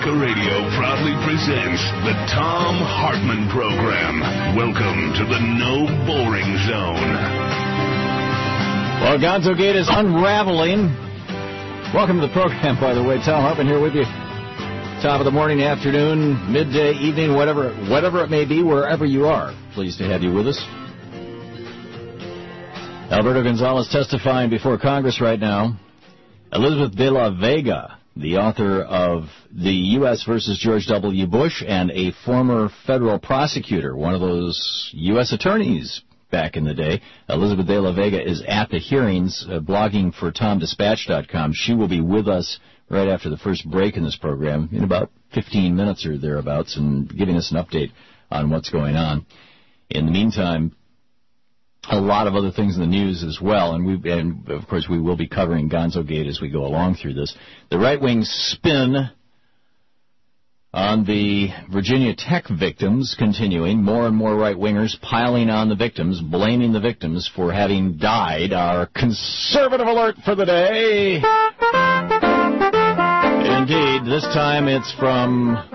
Talker Radio proudly presents the Thom Hartmann Program. Welcome to the No Boring Zone. Well, Gonzo-gate is unraveling. Welcome to the program, by the way. Thom Hartmann here with you. Top of the morning, afternoon, midday, evening, whatever it may be, wherever you are. Pleased to have you with us. Alberto Gonzales testifying before Congress right now. Elizabeth de la Vega, the author of the U.S. versus George W. Bush and a former federal prosecutor, one of those U.S. attorneys back in the day. Elizabeth de la Vega is at the hearings, blogging for TomDispatch.com. She will be with us right after the first break in this program in about 15 minutes or thereabouts and giving us an update on what's going on. In the meantime, a lot of other things in the news as well, and of course we will be covering Gonzo-gate as we go along through this. The right-wing spin on the Virginia Tech victims continuing. More and more right-wingers piling on the victims, blaming the victims for having died. Our conservative alert for the day. Indeed, this time it's from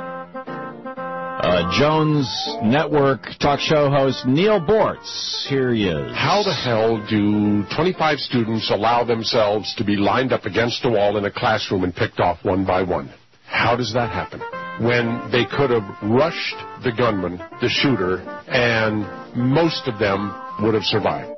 Jones Network talk show host Neal Boortz. Here he is. How the hell do 25 students allow themselves to be lined up against a wall in a classroom and picked off one by one? How does that happen? When they could have rushed the gunman, the shooter, and most of them would have survived.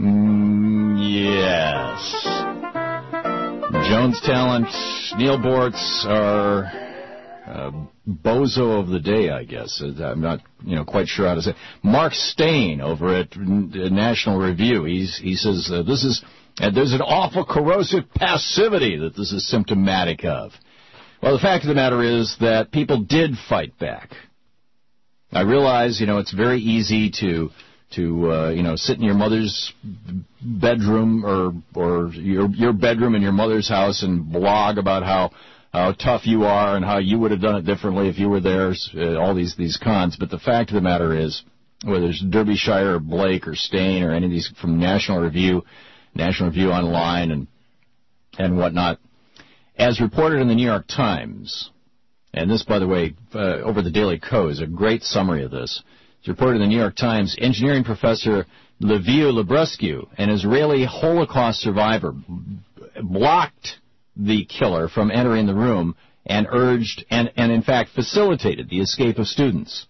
Yes. Jones talent, Neal Boortz, our bozo of the day, I guess. I'm not, quite sure how to say it. Mark Steyn over at National Review. He says there's an awful corrosive passivity that this is symptomatic of. Well, the fact of the matter is that people did fight back. I realize, it's very easy to sit in your mother's bedroom or your bedroom in your mother's house and blog about how tough you are and how you would have done it differently if you were there, all these cons. But the fact of the matter is, whether it's Derbyshire or Blake or Steyn or any of these from National Review Online and whatnot, as reported in the New York Times, and this, by the way, over the Daily Kos, is a great summary of this. It's reported in the New York Times, engineering professor Liviu Librescu, an Israeli Holocaust survivor, blocked the killer from entering the room and urged and in fact facilitated the escape of students.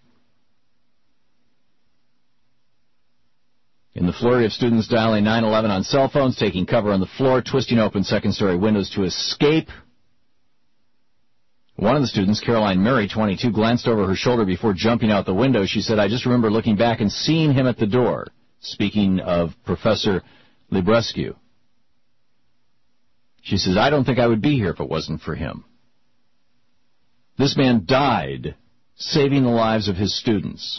In the flurry of students dialing 911 on cell phones, taking cover on the floor, twisting open second-story windows to escape, one of the students, Caroline Murray, 22, glanced over her shoulder before jumping out the window. She said, "I just remember looking back and seeing him at the door." Speaking of Professor Librescu. She says, "I don't think I would be here if it wasn't for him." This man died saving the lives of his students.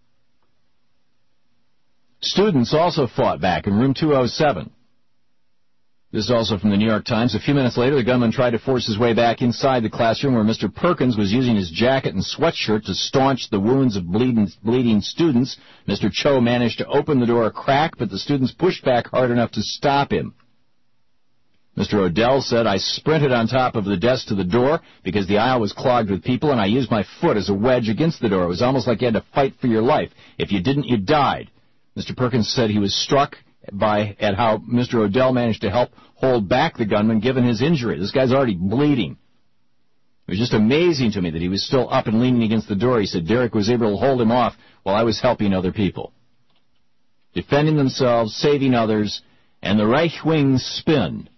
Students also fought back in room 207. This is also from the New York Times. A few minutes later, the gunman tried to force his way back inside the classroom where Mr. Perkins was using his jacket and sweatshirt to staunch the wounds of bleeding students. Mr. Cho managed to open the door a crack, but the students pushed back hard enough to stop him. Mr. Odell said, "I sprinted on top of the desk to the door because the aisle was clogged with people, and I used my foot as a wedge against the door. It was almost like you had to fight for your life. If you didn't, you died." Mr. Perkins said he was struck at how Mr. Odell managed to help hold back the gunman given his injury. This guy's already bleeding. It was just amazing to me that he was still up and leaning against the door. He said Derek was able to hold him off while I was helping other people. Defending themselves, saving others, and the right-wing spin.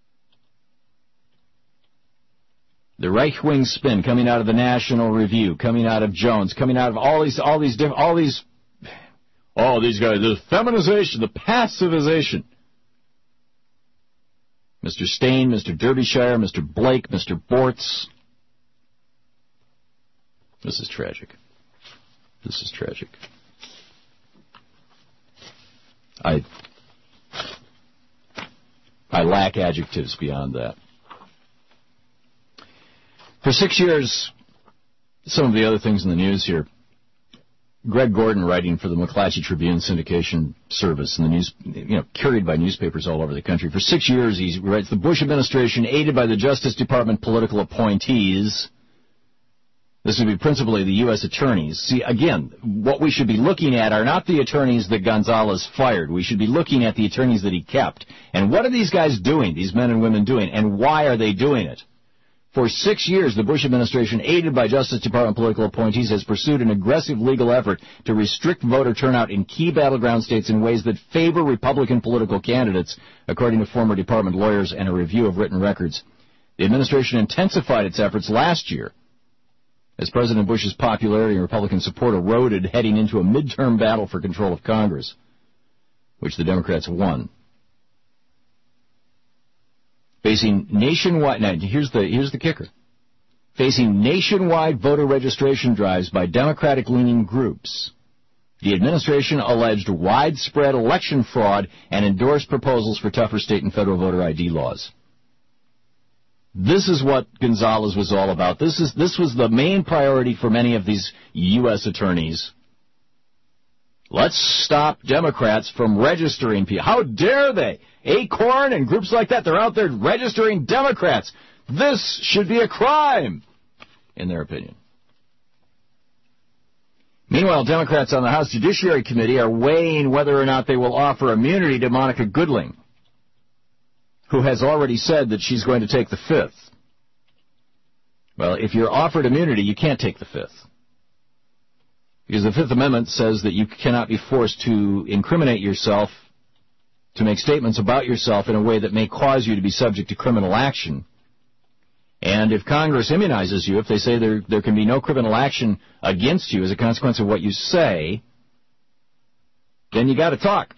The right-wing spin coming out of the National Review, coming out of Jones, coming out of all these guys, the feminization, the passivization. Mr. Steyn, Mr. Derbyshire, Mr. Blake, Mr. Boortz. This is tragic. This is tragic. I lack adjectives beyond that. For 6 years, some of the other things in the news here. Greg Gordon, writing for the McClatchy Tribune syndication service in the news, carried by newspapers all over the country. For 6 years, he writes, the Bush administration, aided by the Justice Department political appointees, This would be principally the U.S. attorneys. See, again, what we should be looking at are not the attorneys that Gonzales fired. We should be looking at the attorneys that he kept. And what are these guys doing, these men and women doing, and why are they doing it? For 6 years, the Bush administration, aided by Justice Department political appointees, has pursued an aggressive legal effort to restrict voter turnout in key battleground states in ways that favor Republican political candidates, according to former department lawyers and a review of written records. The administration intensified its efforts last year as President Bush's popularity and Republican support eroded heading into a midterm battle for control of Congress, which the Democrats won. Facing nationwide, now here's the kicker. Facing nationwide voter registration drives by Democratic-leaning groups, the administration alleged widespread election fraud and endorsed proposals for tougher state and federal voter ID laws. This is what Gonzales was all about. This was the main priority for many of these U.S. attorneys. Let's stop Democrats from registering people. How dare they? Acorn and groups like that, they're out there registering Democrats. This should be a crime, in their opinion. Meanwhile, Democrats on the House Judiciary Committee are weighing whether or not they will offer immunity to Monica Goodling, who has already said that she's going to take the Fifth. Well, if you're offered immunity, you can't take the Fifth. Because the Fifth Amendment says that you cannot be forced to incriminate yourself, to make statements about yourself in a way that may cause you to be subject to criminal action. And if Congress immunizes you, if they say there can be no criminal action against you as a consequence of what you say, then you got to talk.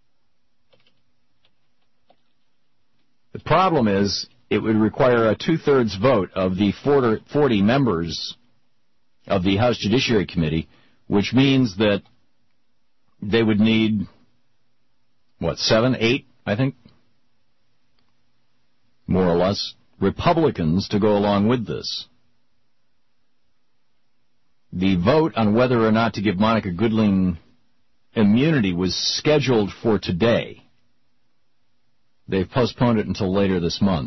The problem is it would require a two-thirds vote of the 40 members of the House Judiciary Committee, which means that they would need, 7, 8, I think, more or less, Republicans to go along with this. The vote on whether or not to give Monica Goodling immunity was scheduled for today. They've postponed it until later this month.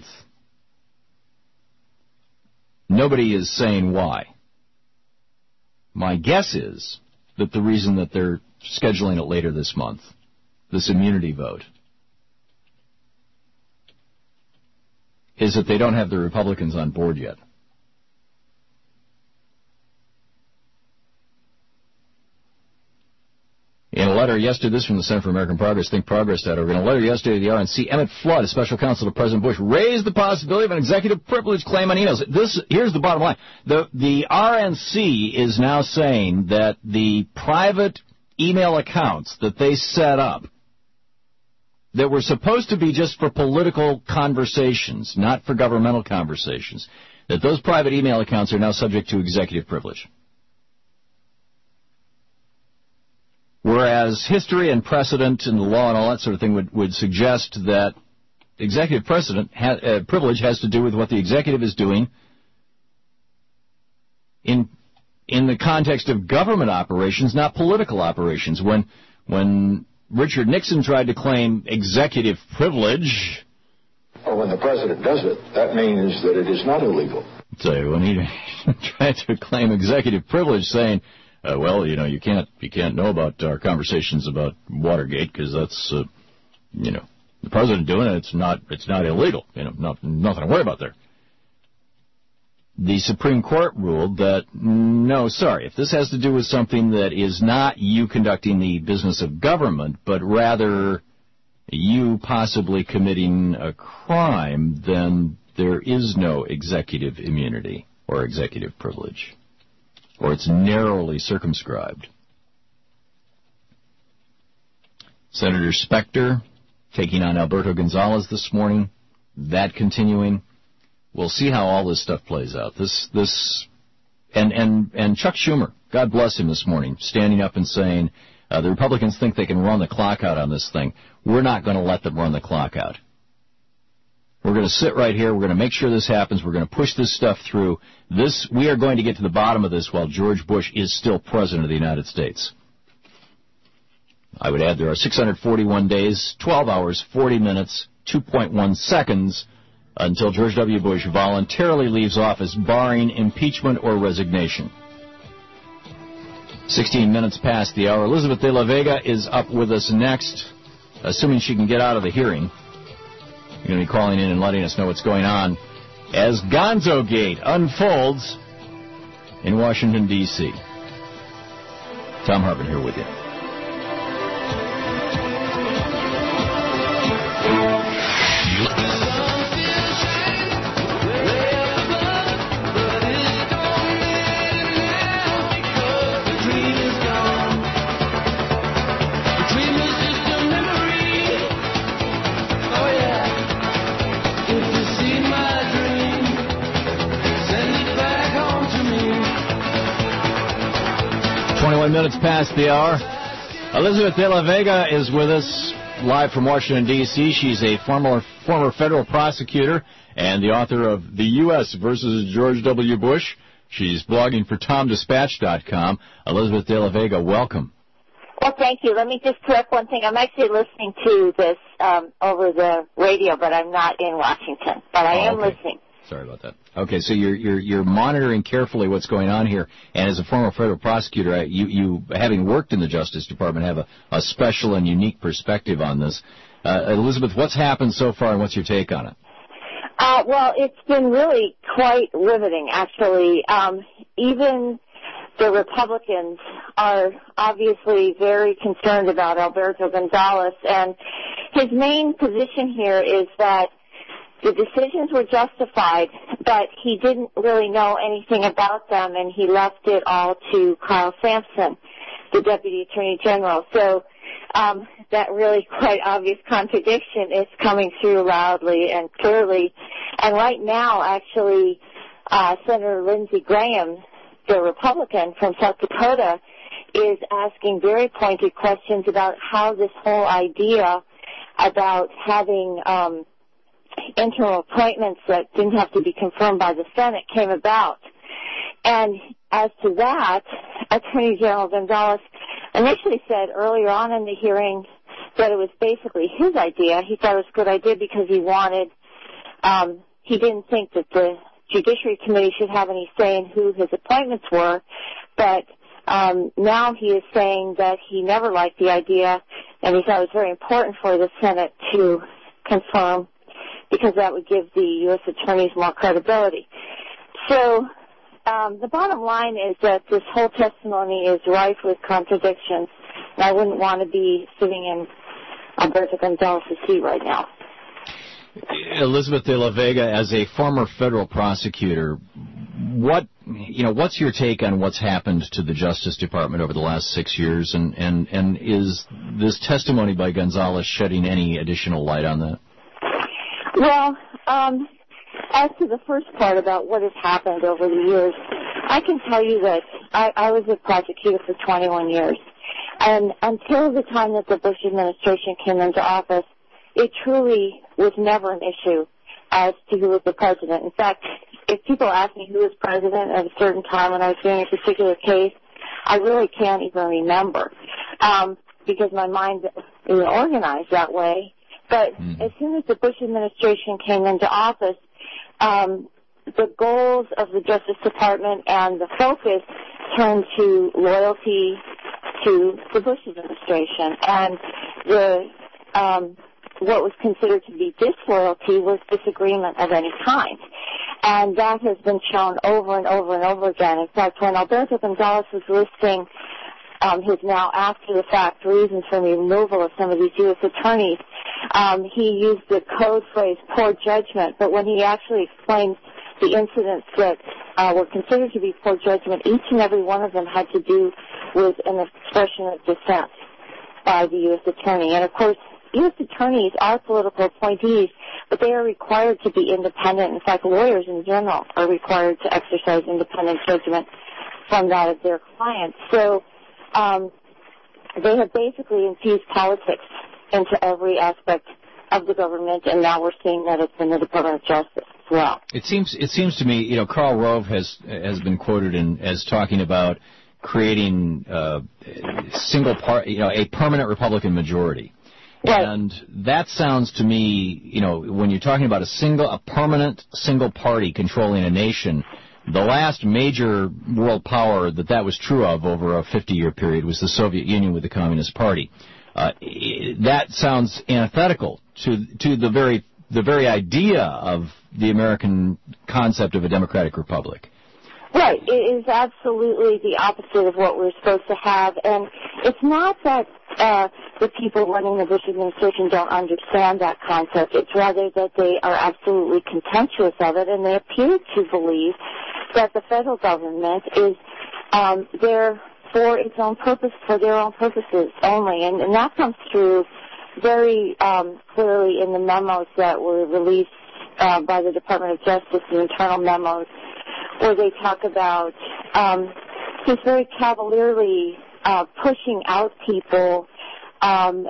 Nobody is saying why. My guess is that the reason that they're scheduling it later this month, this immunity vote, is that they don't have the Republicans on board yet. In a letter yesterday, this is from the Center for American Progress, thinkprogress.org. In a letter yesterday to the RNC, Emmett Flood, a special counsel to President Bush, raised the possibility of an executive privilege claim on emails. Here's the bottom line. The RNC is now saying that the private email accounts that they set up that were supposed to be just for political conversations, not for governmental conversations, that those private email accounts are now subject to executive privilege. Whereas history and precedent and the law and all that sort of thing would suggest that executive privilege has to do with what the executive is doing in the context of government operations, not political operations. When Richard Nixon tried to claim executive privilege, or when the president does it, that means that it is not illegal. So when he tried to claim executive privilege, saying, you can't know about our conversations about Watergate because that's, the president doing it. It's not illegal. Nothing to worry about there. The Supreme Court ruled that, if this has to do with something that is not you conducting the business of government, but rather you possibly committing a crime, then there is no executive immunity or executive privilege, or it's narrowly circumscribed. Senator Specter taking on Alberto Gonzales this morning, that continuing. We'll see how all this stuff plays out. And Chuck Schumer, God bless him this morning, standing up and saying, the Republicans think they can run the clock out on this thing. We're not going to let them run the clock out. We're going to sit right here. We're going to make sure this happens. We're going to push this stuff through. We are going to get to the bottom of this while George Bush is still president of the United States. I would add there are 641 days, 12 hours, 40 minutes, 2.1 seconds until George W. Bush voluntarily leaves office, barring impeachment or resignation. 16 minutes past the hour. Elizabeth de la Vega is up with us next, assuming she can get out of the hearing. You're going to be calling in and letting us know what's going on as Gonzo-gate unfolds in Washington, D.C. Tom Hartman here with you. Minutes past the hour. Elizabeth de la Vega is with us live from Washington, D.C. She's a former federal prosecutor and the author of The U.S. versus George W. Bush. She's blogging for TomDispatch.com. Elizabeth de la Vega, welcome. Well, thank you. Let me just correct one thing. I'm actually listening to this over the radio, but I'm not in Washington. But I am listening. Sorry about that. Okay, so you're monitoring carefully what's going on here, and as a former federal prosecutor, you having worked in the Justice Department, have a special and unique perspective on this. Elizabeth, what's happened so far, and what's your take on it? Well, it's been really quite riveting, actually. Even the Republicans are obviously very concerned about Alberto Gonzales, and his main position here is that the decisions were justified, but he didn't really know anything about them, and he left it all to Kyle Sampson, the Deputy Attorney General. So that really quite obvious contradiction is coming through loudly and clearly. And right now, actually, Senator Lindsey Graham, the Republican from South Dakota, is asking very pointed questions about how this whole idea about having internal appointments that didn't have to be confirmed by the Senate came about. And as to that, Attorney General Gonzales initially said earlier on in the hearing that it was basically his idea. He thought it was a good idea because he wanted, he didn't think that the Judiciary Committee should have any say in who his appointments were, but now he is saying that he never liked the idea, and he thought it was very important for the Senate to confirm, because that would give the U.S. attorneys more credibility. So the bottom line is that this whole testimony is rife with contradictions, and I wouldn't want to be sitting in Alberto Gonzales' seat right now. Elizabeth de la Vega, as a former federal prosecutor, what's your take on what's happened to the Justice Department over the last 6 years, and is this testimony by Gonzales shedding any additional light on that? Well, as to the first part about what has happened over the years, I can tell you that I was a prosecutor for 21 years. And until the time that the Bush administration came into office, it truly was never an issue as to who was the president. In fact, if people ask me who was president at a certain time when I was doing a particular case, I really can't even remember because my mind is organized that way. But as soon as the Bush administration came into office, the goals of the Justice Department and the focus turned to loyalty to the Bush administration. And what was considered to be disloyalty was disagreement of any kind. And that has been shown over and over and over again. In fact, when Alberto Gonzales was listing his now after-the-fact reasons for the removal of some of these U.S. attorneys, he used the code phrase poor judgment, but when he actually explained the incidents that were considered to be poor judgment, each and every one of them had to do with an expression of dissent by the U.S. attorney. And, of course, U.S. attorneys are political appointees, but they are required to be independent. In fact, lawyers in general are required to exercise independent judgment from that of their clients. So they have basically infused politics into every aspect of the government, and now we're seeing that it's in the Department of Justice as well. It seems to me, Karl Rove has been quoted as talking about creating a permanent Republican majority. Right. And that sounds to me, when you're talking about a permanent single party controlling a nation, the last major world power that was true of over a 50-year period was the Soviet Union with the Communist Party. That sounds antithetical to the very idea of the American concept of a democratic republic. Right. It is absolutely the opposite of what we're supposed to have. And it's not that the people running the Bush administration don't understand that concept. It's rather that they are absolutely contemptuous of it, and they appear to believe that the federal government is there for its own purpose, for their own purposes only. And that comes through very clearly in the memos that were released by the Department of Justice, the internal memos, where they talk about just very cavalierly pushing out people and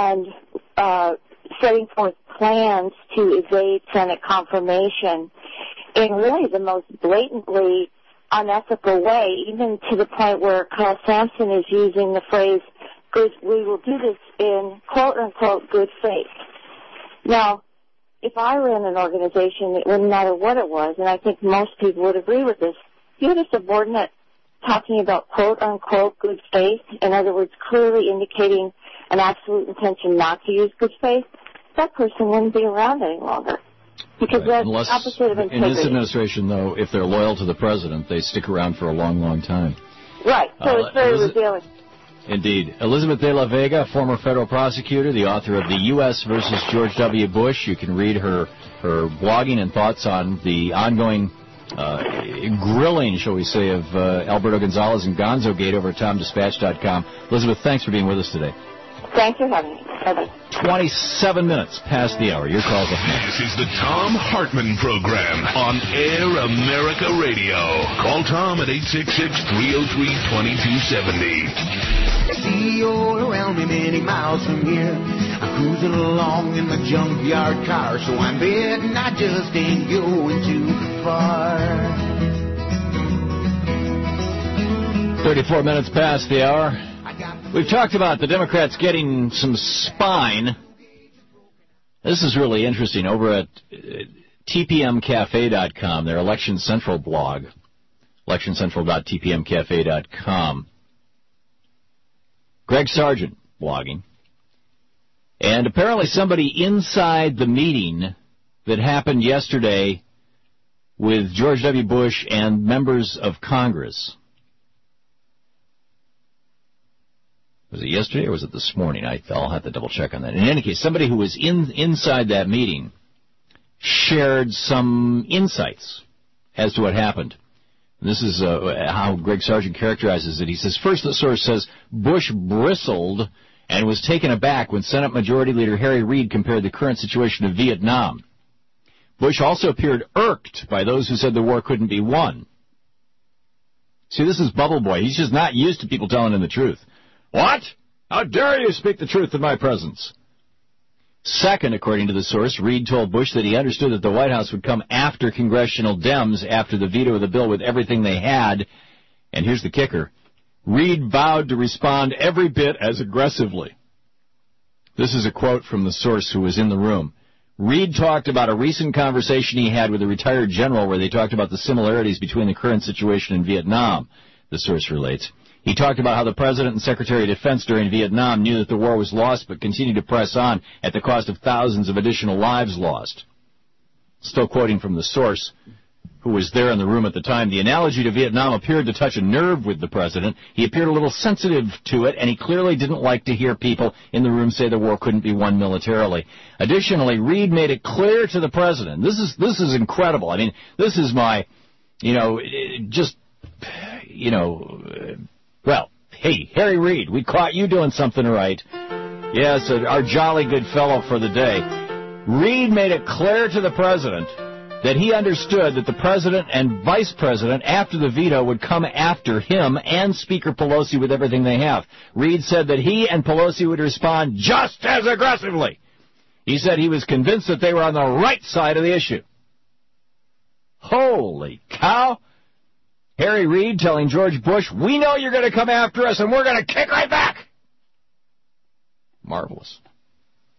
setting forth plans to evade Senate confirmation in really the most blatantly unethical way, even to the point where Carl Sampson is using the phrase, we will do this in quote-unquote good faith. Now, if I were in an organization, it wouldn't matter what it was, and I think most people would agree with this. If you had a subordinate talking about quote-unquote good faith, in other words, clearly indicating an absolute intention not to use good faith, that person wouldn't be around any longer. Because that's opposite of integrity. In this administration, though, if they're loyal to the president, they stick around for a long, long time. Right, so it's very revealing. Indeed. Elizabeth de la Vega, former federal prosecutor, the author of The U.S. versus George W. Bush. You can read her blogging and thoughts on the ongoing grilling, shall we say, of Alberto Gonzales and GonzoGate over at TomDispatch.com. Elizabeth, thanks for being with us today. Thanks for having me. Bye-bye. 27 minutes past the hour. Your call's up next. This is the Tom Hartman Program on Air America Radio. Call Tom at 866-303-2270. See you around me many miles from here. I'm cruising along in my junkyard car, so I'm betting I just ain't going too far. 34 minutes past the hour. We've talked about the Democrats getting some spine. This is really interesting. Over at tpmcafe.com, their Election Central blog, electioncentral.tpmcafe.com. Greg Sargent blogging. And apparently somebody inside the meeting that happened yesterday with George W. Bush and members of Congress. Was it yesterday or was it this morning? I'll have to double check on that. In any case, somebody who was inside that meeting shared some insights as to what happened. And this is how Greg Sargent characterizes it. He says, first the source says, Bush bristled and was taken aback when Senate Majority Leader Harry Reid compared the current situation to Vietnam. Bush also appeared irked by those who said the war couldn't be won. See, this is Bubble Boy. He's just not used to people telling him the truth. What? How dare you speak the truth in my presence? Second, according to the source, Reid told Bush that he understood that the White House would come after congressional Dems after the veto of the bill with everything they had. And here's the kicker. Reid vowed to respond every bit as aggressively. This is a quote from the source who was in the room. Reid talked about a recent conversation he had with a retired general where they talked about the similarities between the current situation in Vietnam, the source relates. He talked about how the President and Secretary of Defense during Vietnam knew that the war was lost but continued to press on at the cost of thousands of additional lives lost. Still quoting from the source, who was there in the room at the time, the analogy to Vietnam appeared to touch a nerve with the President. He appeared a little sensitive to it, and he clearly didn't like to hear people in the room say the war couldn't be won militarily. Additionally, Reid made it clear to the President. This is incredible. I mean, this is my, well, hey, Harry Reid, we caught you doing something right. Yes, our jolly good fellow for the day. Reid made it clear to the President that he understood that the President and Vice President, after the veto, would come after him and Speaker Pelosi with everything they have. Reid said that he and Pelosi would respond just as aggressively. He said he was convinced that they were on the right side of the issue. Holy cow! Harry Reid telling George Bush, we know you're going to come after us and we're going to kick right back. Marvelous.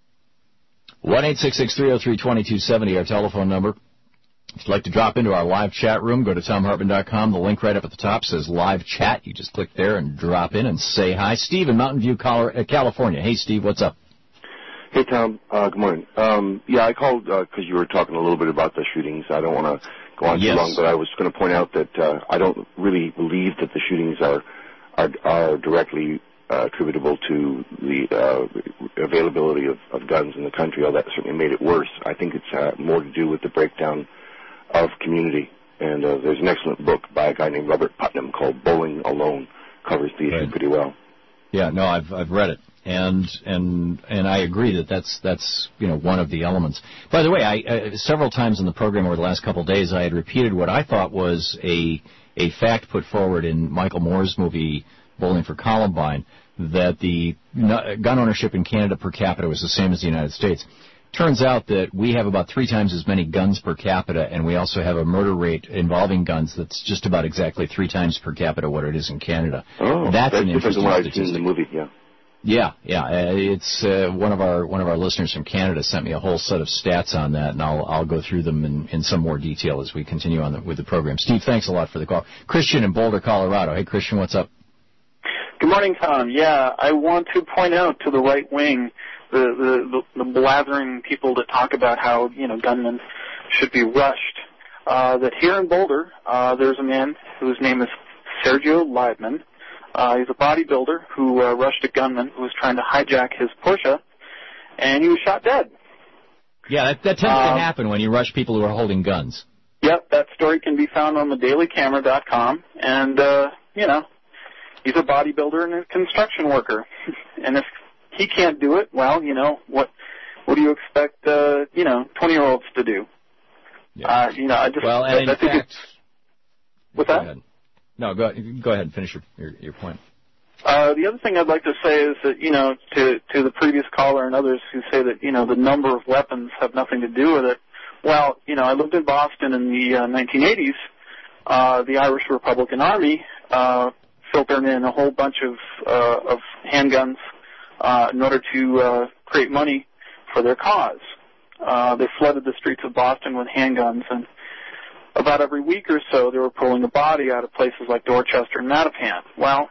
1-866-303-2270, our telephone number. If you'd like to drop into our live chat room, go to TomHartman.com. The link right up at the top says live chat. You just click there and drop in and say hi. Steve in Mountain View, California. Hey, Steve, what's up? Hey, Tom. Good morning. I called because you were talking a little bit about the shootings. I don't want to go on too long, but I was going to point out that I don't really believe that the shootings are directly attributable to the availability of guns in the country, although that certainly made it worse. I think it's more to do with the breakdown of community. And there's an excellent book by a guy named Robert Putnam called Bowling Alone. Covers the issue pretty well. Yeah, no, I've read it. And I agree that's one of the elements. By the way, I several times in the program over the last couple of days, I had repeated what I thought was a fact put forward in Michael Moore's movie Bowling for Columbine, that the gun ownership in Canada per capita was the same as the United States. Turns out that we have about 3 times as many guns per capita, and we also have a murder rate involving guns that's just about exactly 3 times per capita what it is in Canada. Oh, that's an interesting statistic. In the movie, Yeah. It's one of our listeners from Canada sent me a whole set of stats on that, and I'll go through them in some more detail as we continue on with the program. Steve, thanks a lot for the call. Christian in Boulder, Colorado. Hey, Christian, what's up? Good morning, Tom. Yeah, I want to point out to the right wing, the blathering people that talk about how gunmen should be rushed. That here in Boulder, there's a man whose name is Sergio Leibman. He's a bodybuilder who rushed a gunman who was trying to hijack his Porsche, and he was shot dead. Yeah, that tends to happen when you rush people who are holding guns. Yep, that story can be found on thedailycamera.com, and, he's a bodybuilder and a construction worker. And if he can't do it, well, what do you expect, 20-year-olds to do? Yeah. I think it's... What's that? Ahead. No, go ahead and finish your point. The other thing I'd like to say is that, to the previous caller and others who say that, the number of weapons have nothing to do with it. Well, I lived in Boston in the 1980s. The Irish Republican Army filtered in a whole bunch of handguns in order to create money for their cause. They flooded the streets of Boston with handguns, and about every week or so, they were pulling a body out of places like Dorchester and Mattapan. Well,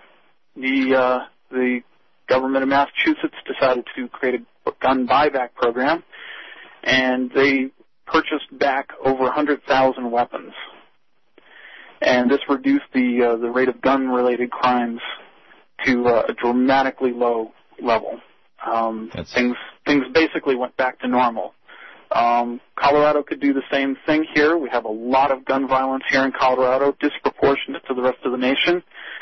the government of Massachusetts decided to create a gun buyback program, and they purchased back over 100,000 weapons. And this reduced the rate of gun-related crimes to a dramatically low level. Things basically went back to normal. Colorado could do the same thing here. We have a lot of gun violence here in Colorado, disproportionate to the rest of the nation,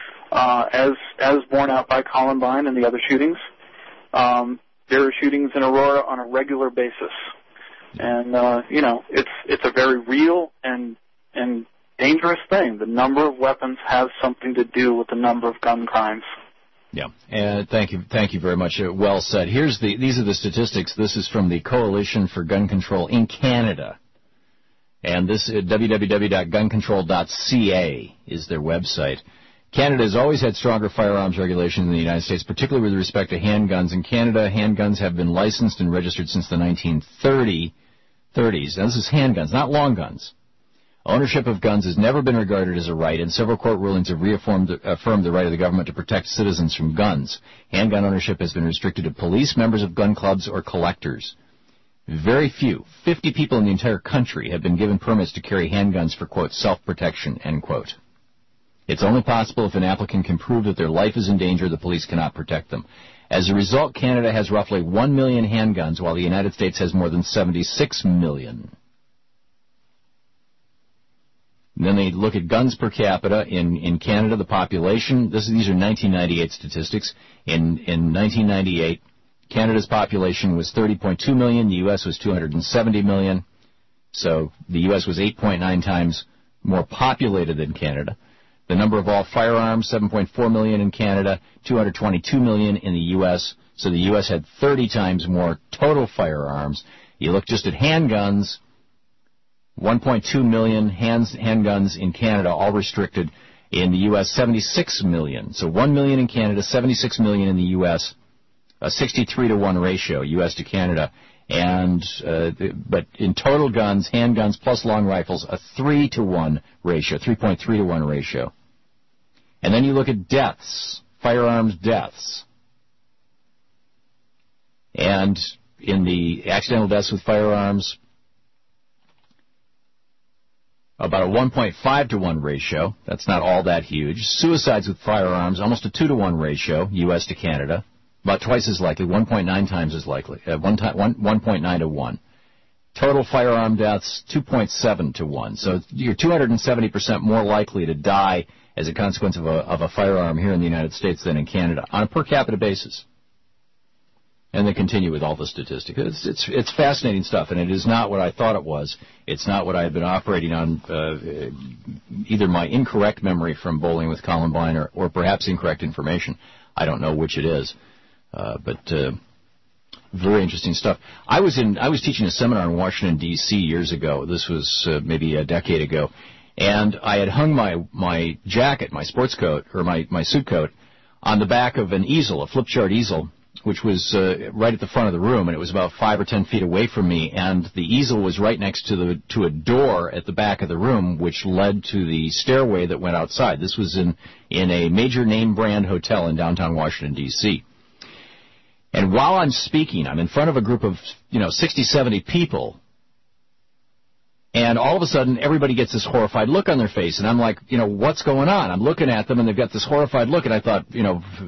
as borne out by Columbine and the other shootings. There are shootings in Aurora on a regular basis. And, it's a very real and dangerous thing. The number of weapons has something to do with the number of gun crimes. Yeah, and thank you very much. Well said. These are the statistics. This is from the Coalition for Gun Control in Canada, and this www.guncontrol.ca is their website. Canada has always had stronger firearms regulation than the United States, particularly with respect to handguns. In Canada, handguns have been licensed and registered since the 1930s. Now, this is handguns, not long guns. Ownership of guns has never been regarded as a right, and several court rulings have affirmed the right of the government to protect citizens from guns. Handgun ownership has been restricted to police, members of gun clubs, or collectors. Very few, 50 people in the entire country, have been given permits to carry handguns for, quote, self-protection, end quote. It's only possible if an applicant can prove that their life is in danger, the police cannot protect them. As a result, Canada has roughly 1 million handguns, while the United States has more than 76 million. And then they look at guns per capita in Canada, the population. These are 1998 statistics. In 1998, Canada's population was 30.2 million. The U.S. was 270 million. So the U.S. was 8.9 times more populated than Canada. The number of all firearms, 7.4 million in Canada, 222 million in the U.S. So the U.S. had 30 times more total firearms. You look just at handguns, 1.2 million handguns in Canada, all restricted. In the U.S., 76 million. So 1 million in Canada, 76 million in the U.S., a 63-to-1 ratio, U.S. to Canada. And but in total guns, handguns plus long rifles, a 3-to-1 ratio, 3.3-to-1 ratio. And then you look at deaths, firearms deaths. And in the accidental deaths with firearms, about a 1.5-to-1 ratio. That's not all that huge. Suicides with firearms, almost a 2-to-1 ratio, U.S. to Canada. About twice as likely, 1.9 times as likely, 1.9 to 1. Total firearm deaths, 2.7 to 1. So you're 270% more likely to die as a consequence of a firearm here in the United States than in Canada on a per capita basis. And they continue with all the statistics. It's fascinating stuff, and it is not what I thought it was. It's not what I had been operating on, either my incorrect memory from Bowling with Columbine or perhaps incorrect information. I don't know which it is. But very interesting stuff. I was teaching a seminar in Washington, D.C. years ago. This was maybe a decade ago. And I had hung my jacket, my sports coat, or my suit coat, on the back of an easel, a flip chart easel, which was right at the front of the room, and it was about 5 or 10 feet away from me. And the easel was right next to a door at the back of the room, which led to the stairway that went outside. This was in a major name brand hotel in downtown Washington, D.C. And while I'm speaking, I'm in front of a group of, 60, 70 people, and all of a sudden everybody gets this horrified look on their face, and I'm like, what's going on? I'm looking at them, and they've got this horrified look, and I thought, did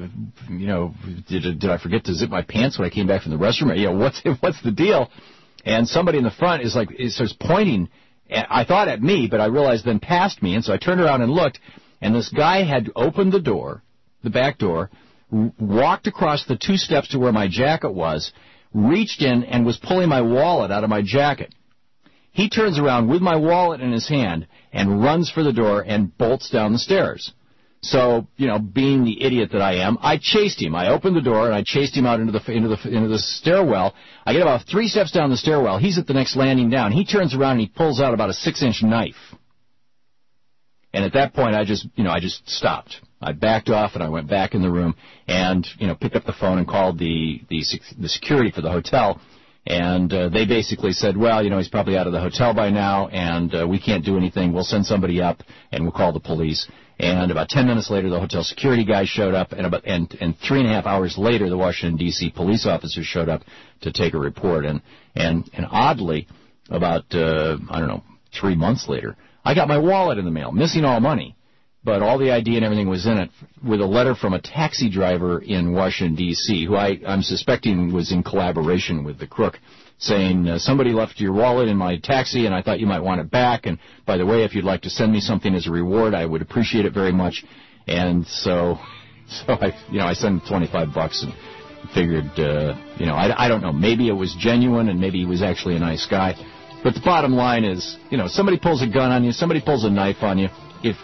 I forget to zip my pants when I came back from the restroom? What's the deal? And somebody in the front starts pointing, I thought at me, but I realized then past me, and so I turned around and looked, and this guy had opened the door, the back door, walked across the 2 steps to where my jacket was, reached in and was pulling my wallet out of my jacket. He turns around with my wallet in his hand and runs for the door and bolts down the stairs. So, being the idiot that I am, I chased him. I opened the door and I chased him out into the stairwell. I get about 3 steps down the stairwell. He's at the next landing down. He turns around and he pulls out about a 6-inch knife. And at that point, I just stopped. I backed off and I went back in the room and, picked up the phone and called the security for the hotel. And they basically said, well, he's probably out of the hotel by now, and we can't do anything. We'll send somebody up, and we'll call the police. And about 10 minutes later, the hotel security guy showed up, and 3.5 hours later, the Washington, D.C. police officers showed up to take a report. And oddly, about 3 months later, I got my wallet in the mail, missing all money. But all the ID and everything was in it, with a letter from a taxi driver in Washington, D.C., who I'm suspecting was in collaboration with the crook, saying, somebody left your wallet in my taxi, and I thought you might want it back. And by the way, if you'd like to send me something as a reward, I would appreciate it very much. And so I sent him $25 and figured, I don't know, maybe it was genuine and maybe he was actually a nice guy. But the bottom line is, somebody pulls a gun on you, somebody pulls a knife on you,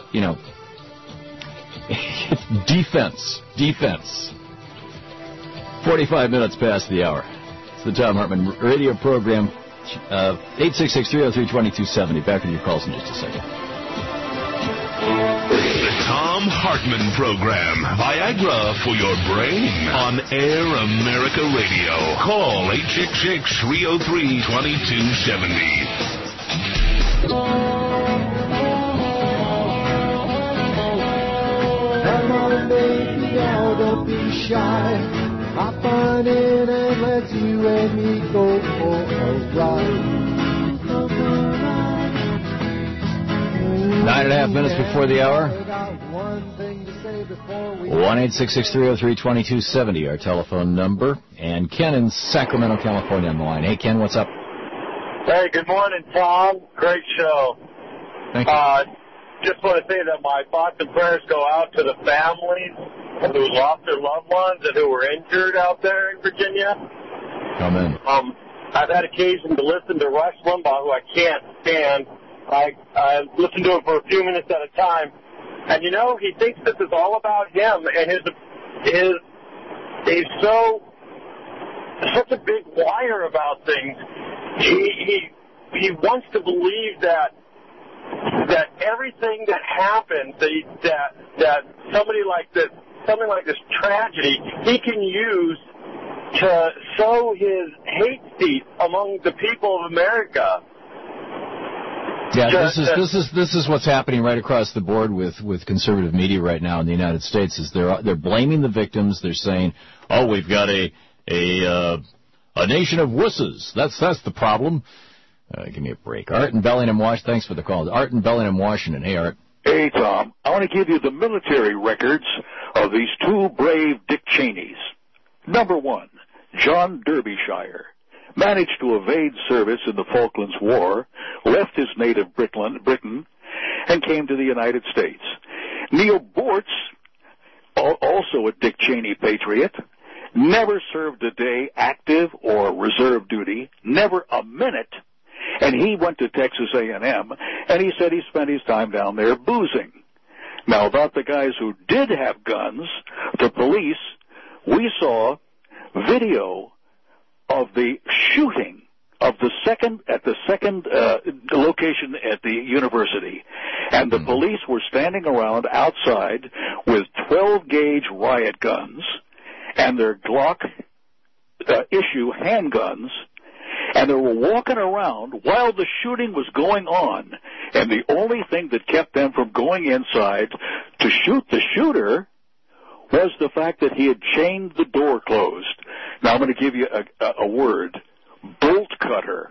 it's defense. 45 minutes past the hour. It's the Thom Hartmann radio program. 866-303-2270. Back with your calls in just a second. The Thom Hartmann program. Viagra for your brain. On Air America Radio. Call 866-303-2270. Come on, baby, don't be shy. Hop on in and let's you and me go for a ride. 9.5 minutes before the hour. 1-866-303-2270, our telephone number. And Ken in Sacramento, California on the line. Hey, Ken, what's up? Hey, good morning, Tom. Great show. Thank you. Just want to say that my thoughts and prayers go out to the families who lost their loved ones and who were injured out there in Virginia. Amen. I've had occasion to listen to Rush Limbaugh, who I can't stand. I listen to him for a few minutes at a time. And, he thinks this is all about him, and he's such a big whiner about things. He wants to believe that everything that happens, that something like this tragedy, he can use to sow his hate speech among the people of America. Yeah, this is what's happening right across the board with conservative media right now in the United States. Is they're blaming the victims. They're saying, "Oh, we've got a nation of wusses. That's the problem." Give me a break. Art in Bellingham, Washington. Thanks for the call. Art in Bellingham, Washington. Hey, Art. Hey, Tom. I want to give you the military records of these two brave Dick Cheneys. Number 1, John Derbyshire. Managed to evade service in the Falklands War, left his native Britain, and came to the United States. Neil Bortz, also a Dick Cheney patriot, never served a day active or reserve duty, never a minute, and he went to Texas A&M, and he said he spent his time down there boozing. Now, about the guys who did have guns, the police, we saw video of the shooting of the second location at the university, and the police were standing around outside with 12-gauge riot guns and their Glock issue handguns, and they were walking around while the shooting was going on, and the only thing that kept them from going inside to shoot the shooter was the fact that he had chained the door closed. Now I'm going to give you a word, bolt cutter,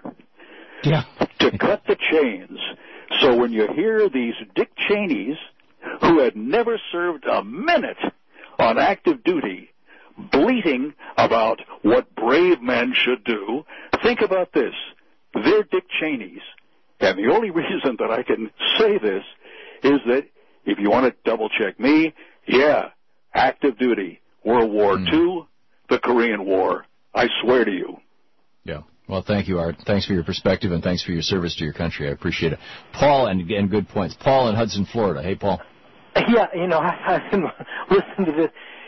to cut the chains. So when you hear these Dick Cheneys, who had never served a minute on active duty, bleating about what brave men should do, think about this. They're Dick Cheneys. And the only reason that I can say this is that if you want to double-check me, active duty, World War II, the Korean War. I swear to you. Yeah. Well, thank you, Art. Thanks for your perspective, and thanks for your service to your country. I appreciate it. Paul, and good points. Paul in Hudson, Florida. Hey, Paul. Yeah, I've been listening to this.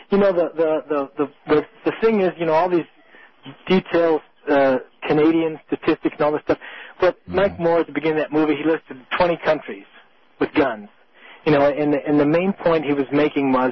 The thing is, all these details, Canadian statistics and all this stuff. But Mike Moore, at the beginning of that movie, he listed 20 countries with guns. And the main point he was making was,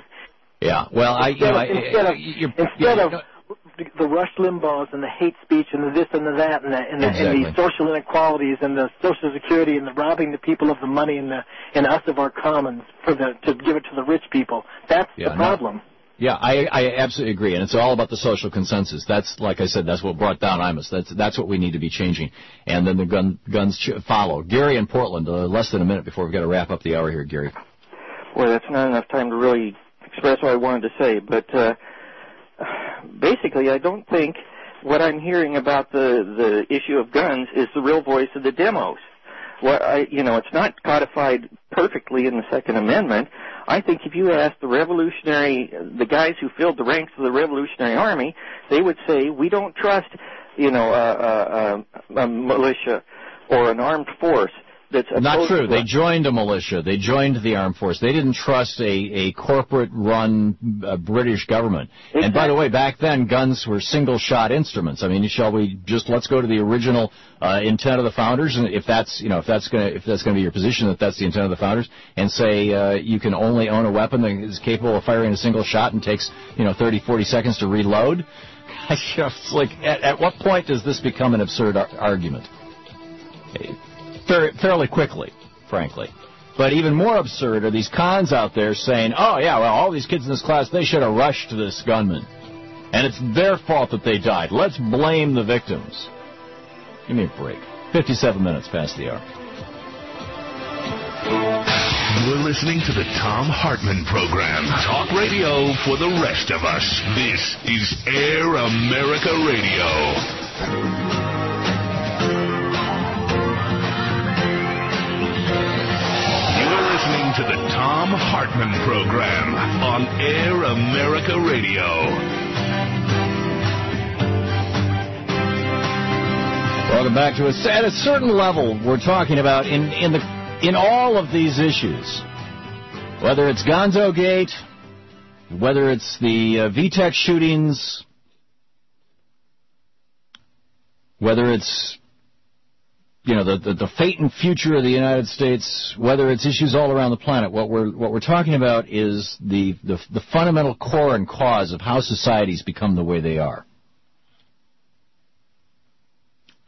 instead of the Rush Limbaughs and the hate speech and the this and the that and the social inequalities and the Social Security and the robbing the people of the money and us of our commons to give it to the rich people. That's the problem. Yeah, I absolutely agree, and it's all about the social consensus. That's, like I said, that's what brought down Imus. That's what we need to be changing, and then the guns follow. Gary in Portland, less than a minute before we've got to wrap up the hour here, Gary. Well, that's not enough time to really express what I wanted to say, but basically I don't think what I'm hearing about the issue of guns is the real voice of the demos. It's not codified perfectly in the Second Amendment. I think if you ask the guys who filled the ranks of the Revolutionary Army, they would say, we don't trust, a militia or an armed force that's not true. They joined a militia. They joined the armed force. They didn't trust a corporate-run British government. Exactly. And by the way, back then, guns were single-shot instruments. I mean, let's go to the original intent of the founders, and if that's going to be your position, that's the intent of the founders, and say you can only own a weapon that is capable of firing a single shot and takes 30, 40 seconds to reload. It's like, at what point does this become an absurd argument? Fairly quickly, frankly. But even more absurd are these cons out there saying, all these kids in this class, they should have rushed this gunman. And it's their fault that they died. Let's blame the victims. Give me a break. 57 minutes past the hour. You're listening to the Thom Hartmann Program. Talk radio for the rest of us. This is Air America Radio. To the Thom Hartmann Program on Air America Radio. Welcome back to us. At a certain level, we're talking about in all of these issues, whether it's Gonzo-gate, whether it's the VTech shootings, whether it's the fate and future of the United States, whether it's issues all around the planet, what we're talking about is the fundamental core and cause of how societies become the way they are.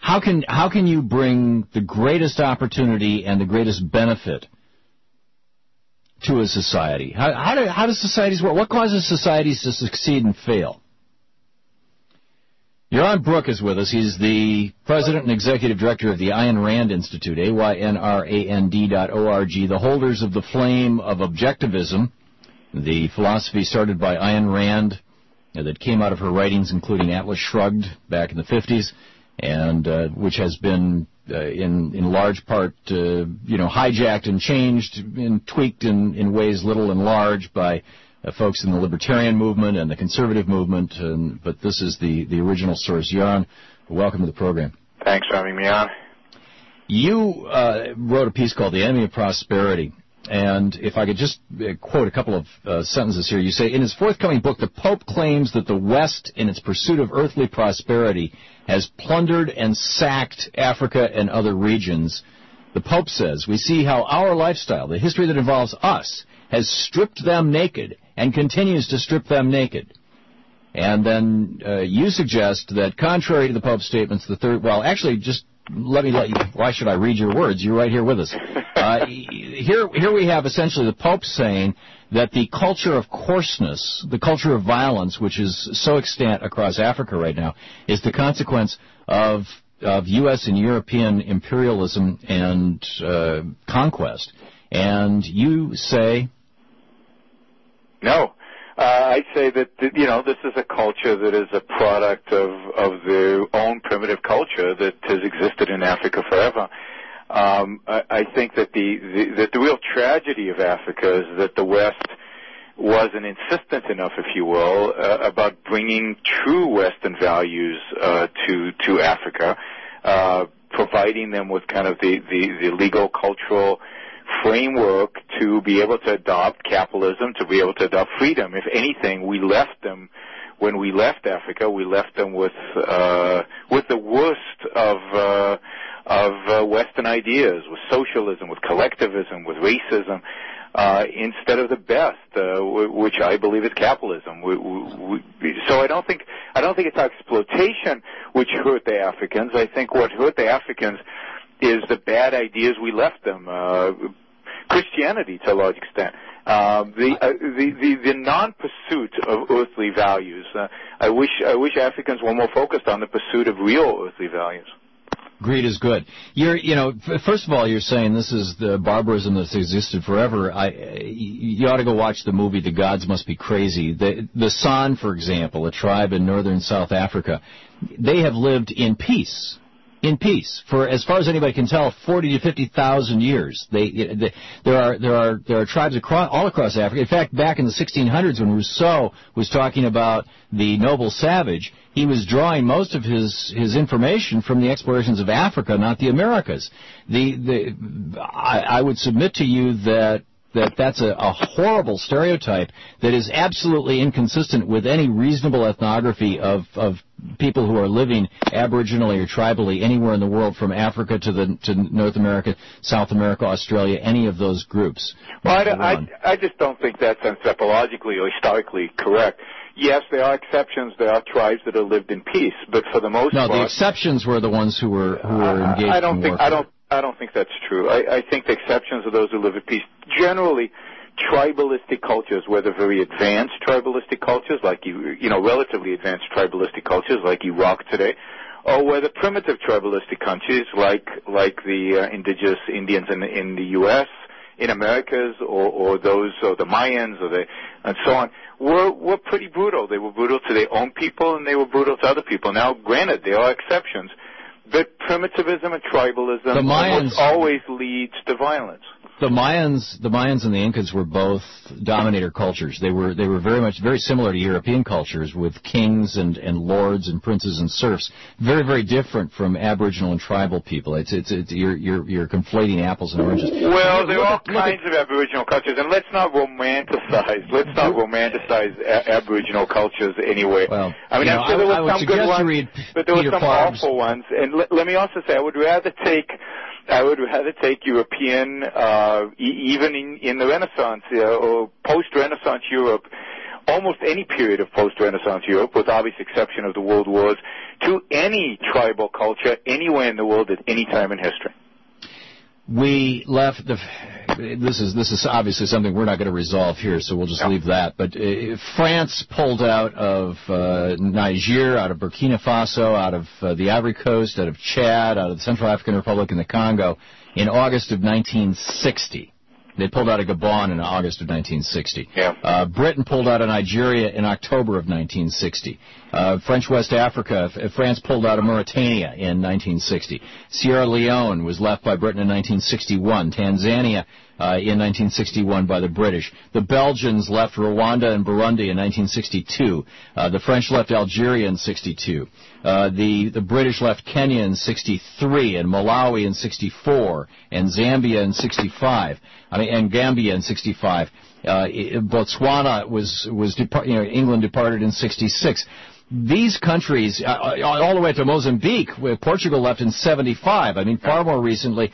How can you bring the greatest opportunity and the greatest benefit to a society? How do societies work? What causes societies to succeed and fail? Jan Brook is with us. He's the president and executive director of the Ayn Rand Institute, AYNRAND.org, the holders of the flame of objectivism, the philosophy started by Ayn Rand that came out of her writings, including Atlas Shrugged back in the 50s, and which has been in large part hijacked and changed and tweaked in ways little and large by folks in the libertarian movement and the conservative movement, but this is the original source. Jan, welcome to the program. Thanks for having me on. You wrote a piece called The Enemy of Prosperity, and if I could just quote a couple of sentences here. You say, in his forthcoming book, the Pope claims that the West, in its pursuit of earthly prosperity, has plundered and sacked Africa and other regions. The Pope says, we see how our lifestyle, the history that involves us, has stripped them naked and continues to strip them naked. And then you suggest that contrary to the Pope's statements, why should I read your words? You're right here with us. Here we have essentially the Pope saying that the culture of coarseness, the culture of violence, which is so extant across Africa right now, is the consequence of U.S. and European imperialism and conquest. And you say... No. I'd say that, this is a culture that is a product of their own primitive culture that has existed in Africa forever. I think that the real tragedy of Africa is that the West wasn't insistent enough, if you will, about bringing true Western values to Africa, providing them with kind of the legal, cultural framework to be able to adopt capitalism, to be able to adopt freedom. If anything, when we left Africa, we left them with the worst of Western ideas, with socialism, with collectivism, with racism, instead of the best, which I believe is capitalism. So I don't think it's our exploitation which hurt the Africans. I think what hurt the Africans is the bad ideas we left them. Christianity, to a large extent, the non-pursuit of earthly values. I wish Africans were more focused on the pursuit of real earthly values. Greed is good. First of all, you're saying this is the barbarism that's existed forever. You ought to go watch the movie The Gods Must Be Crazy. The San, for example, a tribe in northern South Africa, they have lived in peace for, as far as anybody can tell, 40 to 50,000 years. There are tribes all across Africa. In fact, back in the 1600s, when Rousseau was talking about the noble savage, he was drawing most of his information from the explorations of Africa, not the Americas. I would submit to you that's a horrible stereotype that is absolutely inconsistent with any reasonable ethnography of people who are living aboriginally or tribally anywhere in the world, from Africa to North America, South America, Australia, any of those groups. Well, I just don't think that's anthropologically or historically correct. Yes, there are exceptions. There are tribes that have lived in peace, but for the most part... No, the exceptions were the ones who were engaged in warfare. I don't think that's true. I think the exceptions are those who live at peace. Generally, tribalistic cultures, whether very advanced tribalistic cultures, like relatively advanced tribalistic cultures like Iraq today, or whether primitive tribalistic countries like the indigenous Indians in the U.S., in Americas, or the Mayans, and so on, were pretty brutal. They were brutal to their own people, and they were brutal to other people. Now, granted, there are exceptions, but primitivism and tribalism almost always leads to violence. The Mayans and the Incas were both dominator cultures. They were very similar to European cultures, with kings and lords and princes and serfs. Very, very different from Aboriginal and tribal people. You're conflating apples and oranges. Well, there are all kinds of Aboriginal cultures, and let's not romanticize Aboriginal cultures anyway. Well, I mean, I'm sure there were some good ones, but there were some awful ones. And let me also say, I would rather take European, even in the Renaissance or post-Renaissance Europe, almost any period of post-Renaissance Europe, with obvious exception of the World Wars, to any tribal culture anywhere in the world at any time in history. We left this is obviously something we're not going to resolve here, so we'll just leave that. But France pulled out of Niger, out of Burkina Faso, out of the Ivory Coast, out of Chad, out of the Central African Republic and the Congo in August of 1960. They pulled out of Gabon in August of 1960. Yeah. Britain pulled out of Nigeria in October of 1960. French West Africa, France pulled out of Mauritania in 1960. Sierra Leone was left by Britain in 1961. Tanzania in 1961 by the British. The Belgians left Rwanda and Burundi in 1962. The French left Algeria in 62. The British left Kenya in 63 and Malawi in 64 and Zambia in 65. And Gambia in 65. Botswana England departed in 66. These countries, all the way to Mozambique, where Portugal left in 75. Far more recently,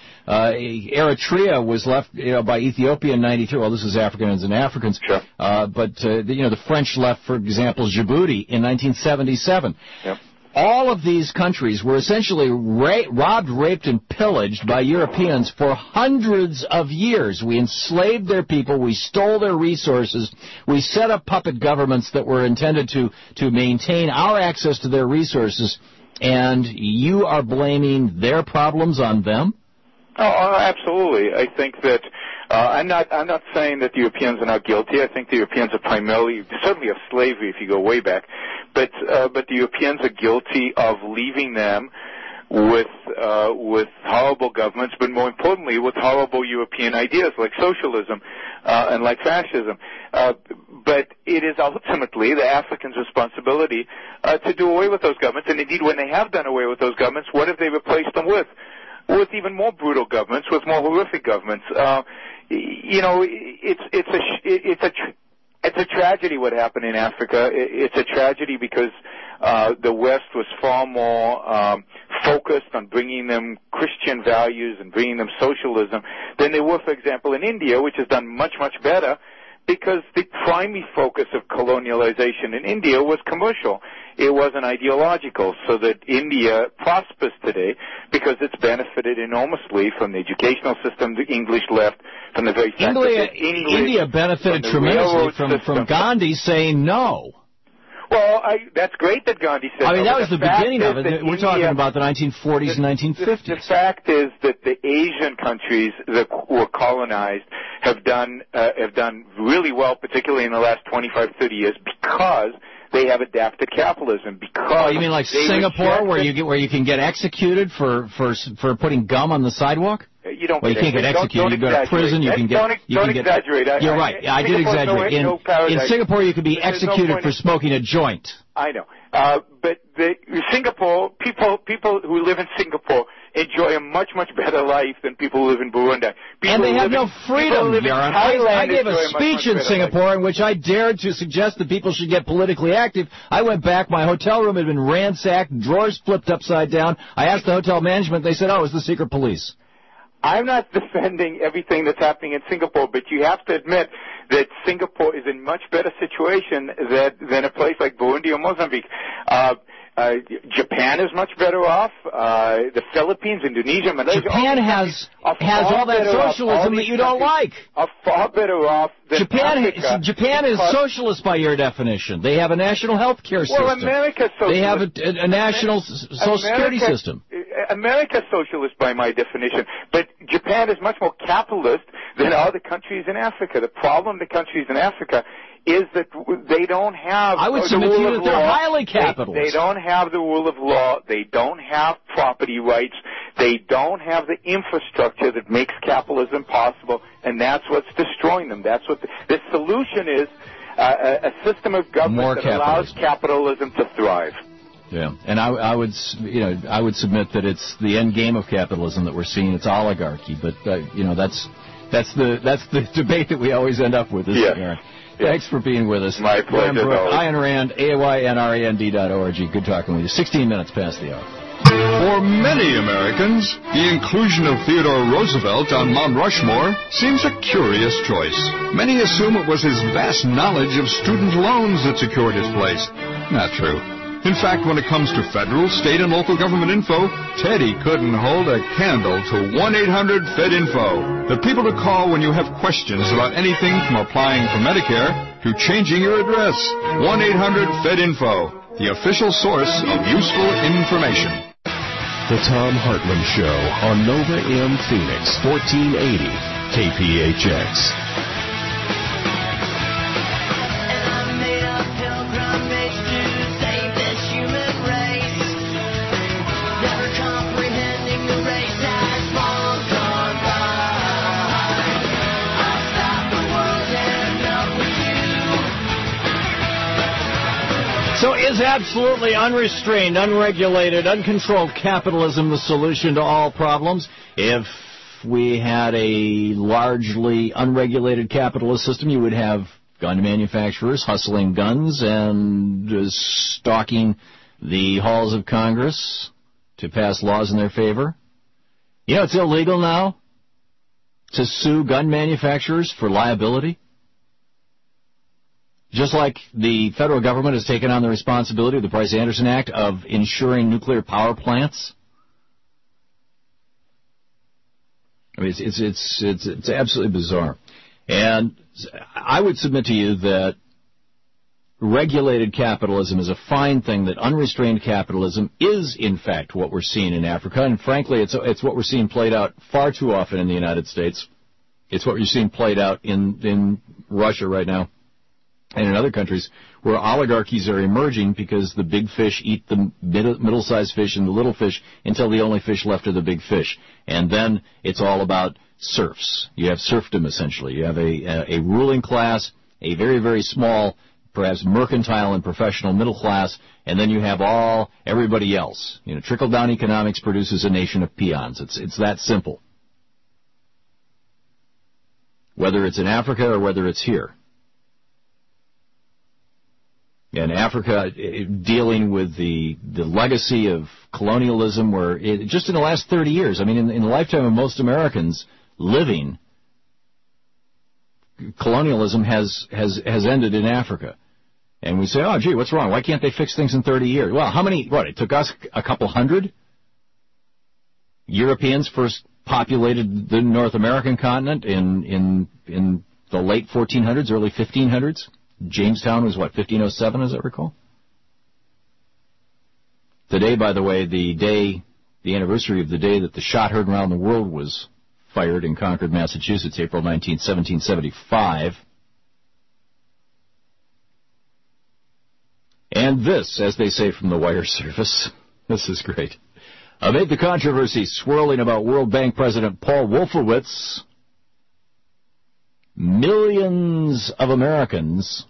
Eritrea was left by Ethiopia in 93. Well, this is Africans and Africans. Sure. But the French left, for example, Djibouti in 1977. Yep. All of these countries were essentially robbed, raped, and pillaged by Europeans for hundreds of years. We enslaved their people. We stole their resources. We set up puppet governments that were intended to maintain our access to their resources. And you are blaming their problems on them? Oh, absolutely. I think that I'm not saying that the Europeans are not guilty. I think the Europeans are primarily, certainly of slavery if you go way back, but the Europeans are guilty of leaving them with horrible governments, but more importantly, with horrible European ideas like socialism and like fascism. But it is ultimately the Africans' responsibility to do away with those governments. And indeed, when they have done away with those governments, what have they replaced them with? With even more brutal governments, with more horrific governments. It's a tragedy what happened in Africa. It's a tragedy because the West was far more focused on bringing them Christian values and bringing them socialism than they were, for example, in India, which has done much, much better, because the primary focus of colonialization in India was commercial. It wasn't ideological, so that India prospers today because it's benefited enormously from the educational system the English left, from the very fact that India benefited tremendously from Gandhi saying no. Well, that's great that Gandhi said no. That was the beginning of it. We're talking about the 1940s and 1950s. The fact is that the Asian countries that were colonized have done really well, particularly in the last 25, 30 years, because they have adapted capitalism. Because you mean like Singapore, where you can get executed for putting gum on the sidewalk? You don't. Well, you can't get executed. You go to prison. You can get. Don't exaggerate. You're right. I did exaggerate. In Singapore, you can be executed for smoking a joint. I know. But Singapore, people who live in Singapore enjoy a much, much better life than people who live in Burundi. And they have no freedom, Yaron. I gave a speech in Singapore in which I dared to suggest that people should get politically active. I went back. My hotel room had been ransacked, drawers flipped upside down. I asked the hotel management. They said, oh, it was the secret police. I'm not defending everything that's happening in Singapore, but you have to admit that Singapore is in much better situation than a place like Burundi or Mozambique. Japan is much better off. The Philippines, Indonesia, Malaysia. Japan has all that socialism that you don't like. Are far better off than Africa. Japan is socialist by your definition. They have a national health care system. Well, America's socialist. They have a national social security system. America's socialist by my definition, but Japan is much more capitalist than other countries in Africa. The problem the countries in Africa is that they don't have I would submit to you that they're highly capitalist. They don't have the rule of law. They don't have property rights. They don't have the infrastructure that makes capitalism possible, and that's what's destroying them. That's what the solution is: a system of government that allows capitalism to thrive. Yeah, and I would submit that it's the end game of capitalism that we're seeing. It's oligarchy, but that's the debate that we always end up with, isn't it, Aaron? Thanks for being with us. My pleasure. Ayn Rand, AYNRAND.org. Good talking with you. 16 minutes past the hour. For many Americans, the inclusion of Theodore Roosevelt on Mount Rushmore seems a curious choice. Many assume it was his vast knowledge of student loans that secured his place. Not true. In fact, when it comes to federal, state, and local government info, Teddy couldn't hold a candle to 1-800-FED-INFO. The people to call when you have questions about anything from applying for Medicare to changing your address. 1-800-FED-INFO, the official source of useful information. The Thom Hartmann Show on Nova M Phoenix, 1480 KPHX. So is absolutely unrestrained, unregulated, uncontrolled capitalism the solution to all problems? If we had a largely unregulated capitalist system, you would have gun manufacturers hustling guns and stalking the halls of Congress to pass laws in their favor. You know, it's illegal now to sue gun manufacturers for liability. Just like the federal government has taken on the responsibility of the Price-Anderson Act of insuring nuclear power plants. I mean, it's absolutely bizarre. And I would submit to you that regulated capitalism is a fine thing, that unrestrained capitalism is, in fact, what we're seeing in Africa. And frankly, it's what we're seeing played out far too often in the United States. It's what you're seeing played out in Russia right now. And in other countries where oligarchies are emerging because the big fish eat the middle-sized fish and the little fish until the only fish left are the big fish. And then it's all about serfs. You have serfdom, essentially. You have a ruling class, a very, very small, perhaps mercantile and professional middle class, and then you have everybody else. You know, trickle-down economics produces a nation of peons. It's that simple. Whether it's in Africa or whether it's here. And Africa, dealing with the legacy of colonialism, where just in the last 30 years, I mean, in the lifetime of most Americans living, colonialism has ended in Africa. And we say, oh, gee, what's wrong? Why can't they fix things in 30 years? Well, it took us a couple hundred? Europeans first populated the North American continent in the late 1400s, early 1500s. Jamestown was, 1507, as I recall? Today, by the way, the anniversary of the day that the shot heard around the world was fired in Concord, Massachusetts, April 19th, 1775. And this, as they say from the wire service, this is great. Amid the controversy swirling about World Bank President Paul Wolfowitz, millions of Americans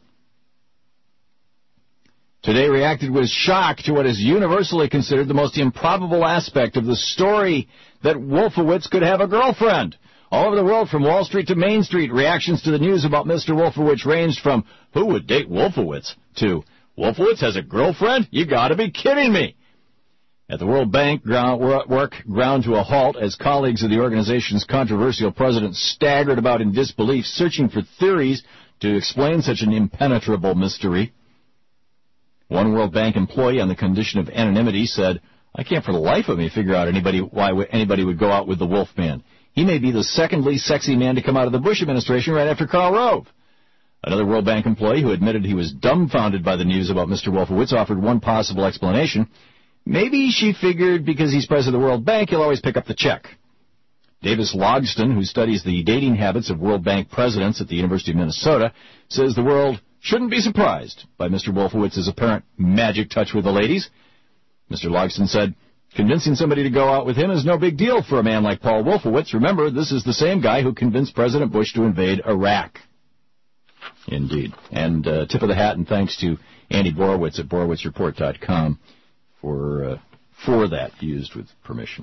today reacted with shock to what is universally considered the most improbable aspect of the story, that Wolfowitz could have a girlfriend. All over the world, from Wall Street to Main Street, reactions to the news about Mr. Wolfowitz ranged from, who would date Wolfowitz, to, Wolfowitz has a girlfriend? You gotta be kidding me. At the World Bank, work ground to a halt as colleagues of the organization's controversial president staggered about in disbelief, searching for theories to explain such an impenetrable mystery. One World Bank employee, on the condition of anonymity, said, I can't for the life of me figure out why anybody would go out with the Wolf Man. He may be the second least sexy man to come out of the Bush administration right after Karl Rove. Another World Bank employee, who admitted he was dumbfounded by the news about Mr. Wolfowitz, offered one possible explanation. Maybe she figured because he's president of the World Bank, he'll always pick up the check. Davis Logston, who studies the dating habits of World Bank presidents at the University of Minnesota, says the world shouldn't be surprised by Mr. Wolfowitz's apparent magic touch with the ladies. Mr. Logston said, convincing somebody to go out with him is no big deal for a man like Paul Wolfowitz. Remember, this is the same guy who convinced President Bush to invade Iraq. Indeed. And tip of the hat and thanks to Andy Borowitz at BorowitzReport.com for that, used with permission.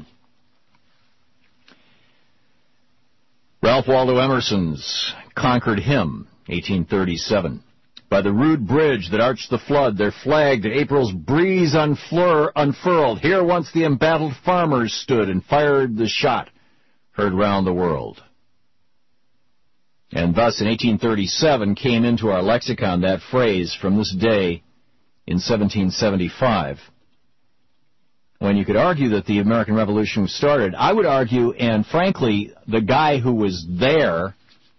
Ralph Waldo Emerson's Conquered Hymn, 1837. By the rude bridge that arched the flood, there flagged April's breeze unfurled. Here once the embattled farmers stood and fired the shot heard round the world. And thus, in 1837, came into our lexicon that phrase from this day in 1775. When you could argue that the American Revolution was started, I would argue, and frankly, the guy who was there,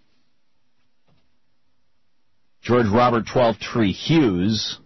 George Robert Twelftree Hughes,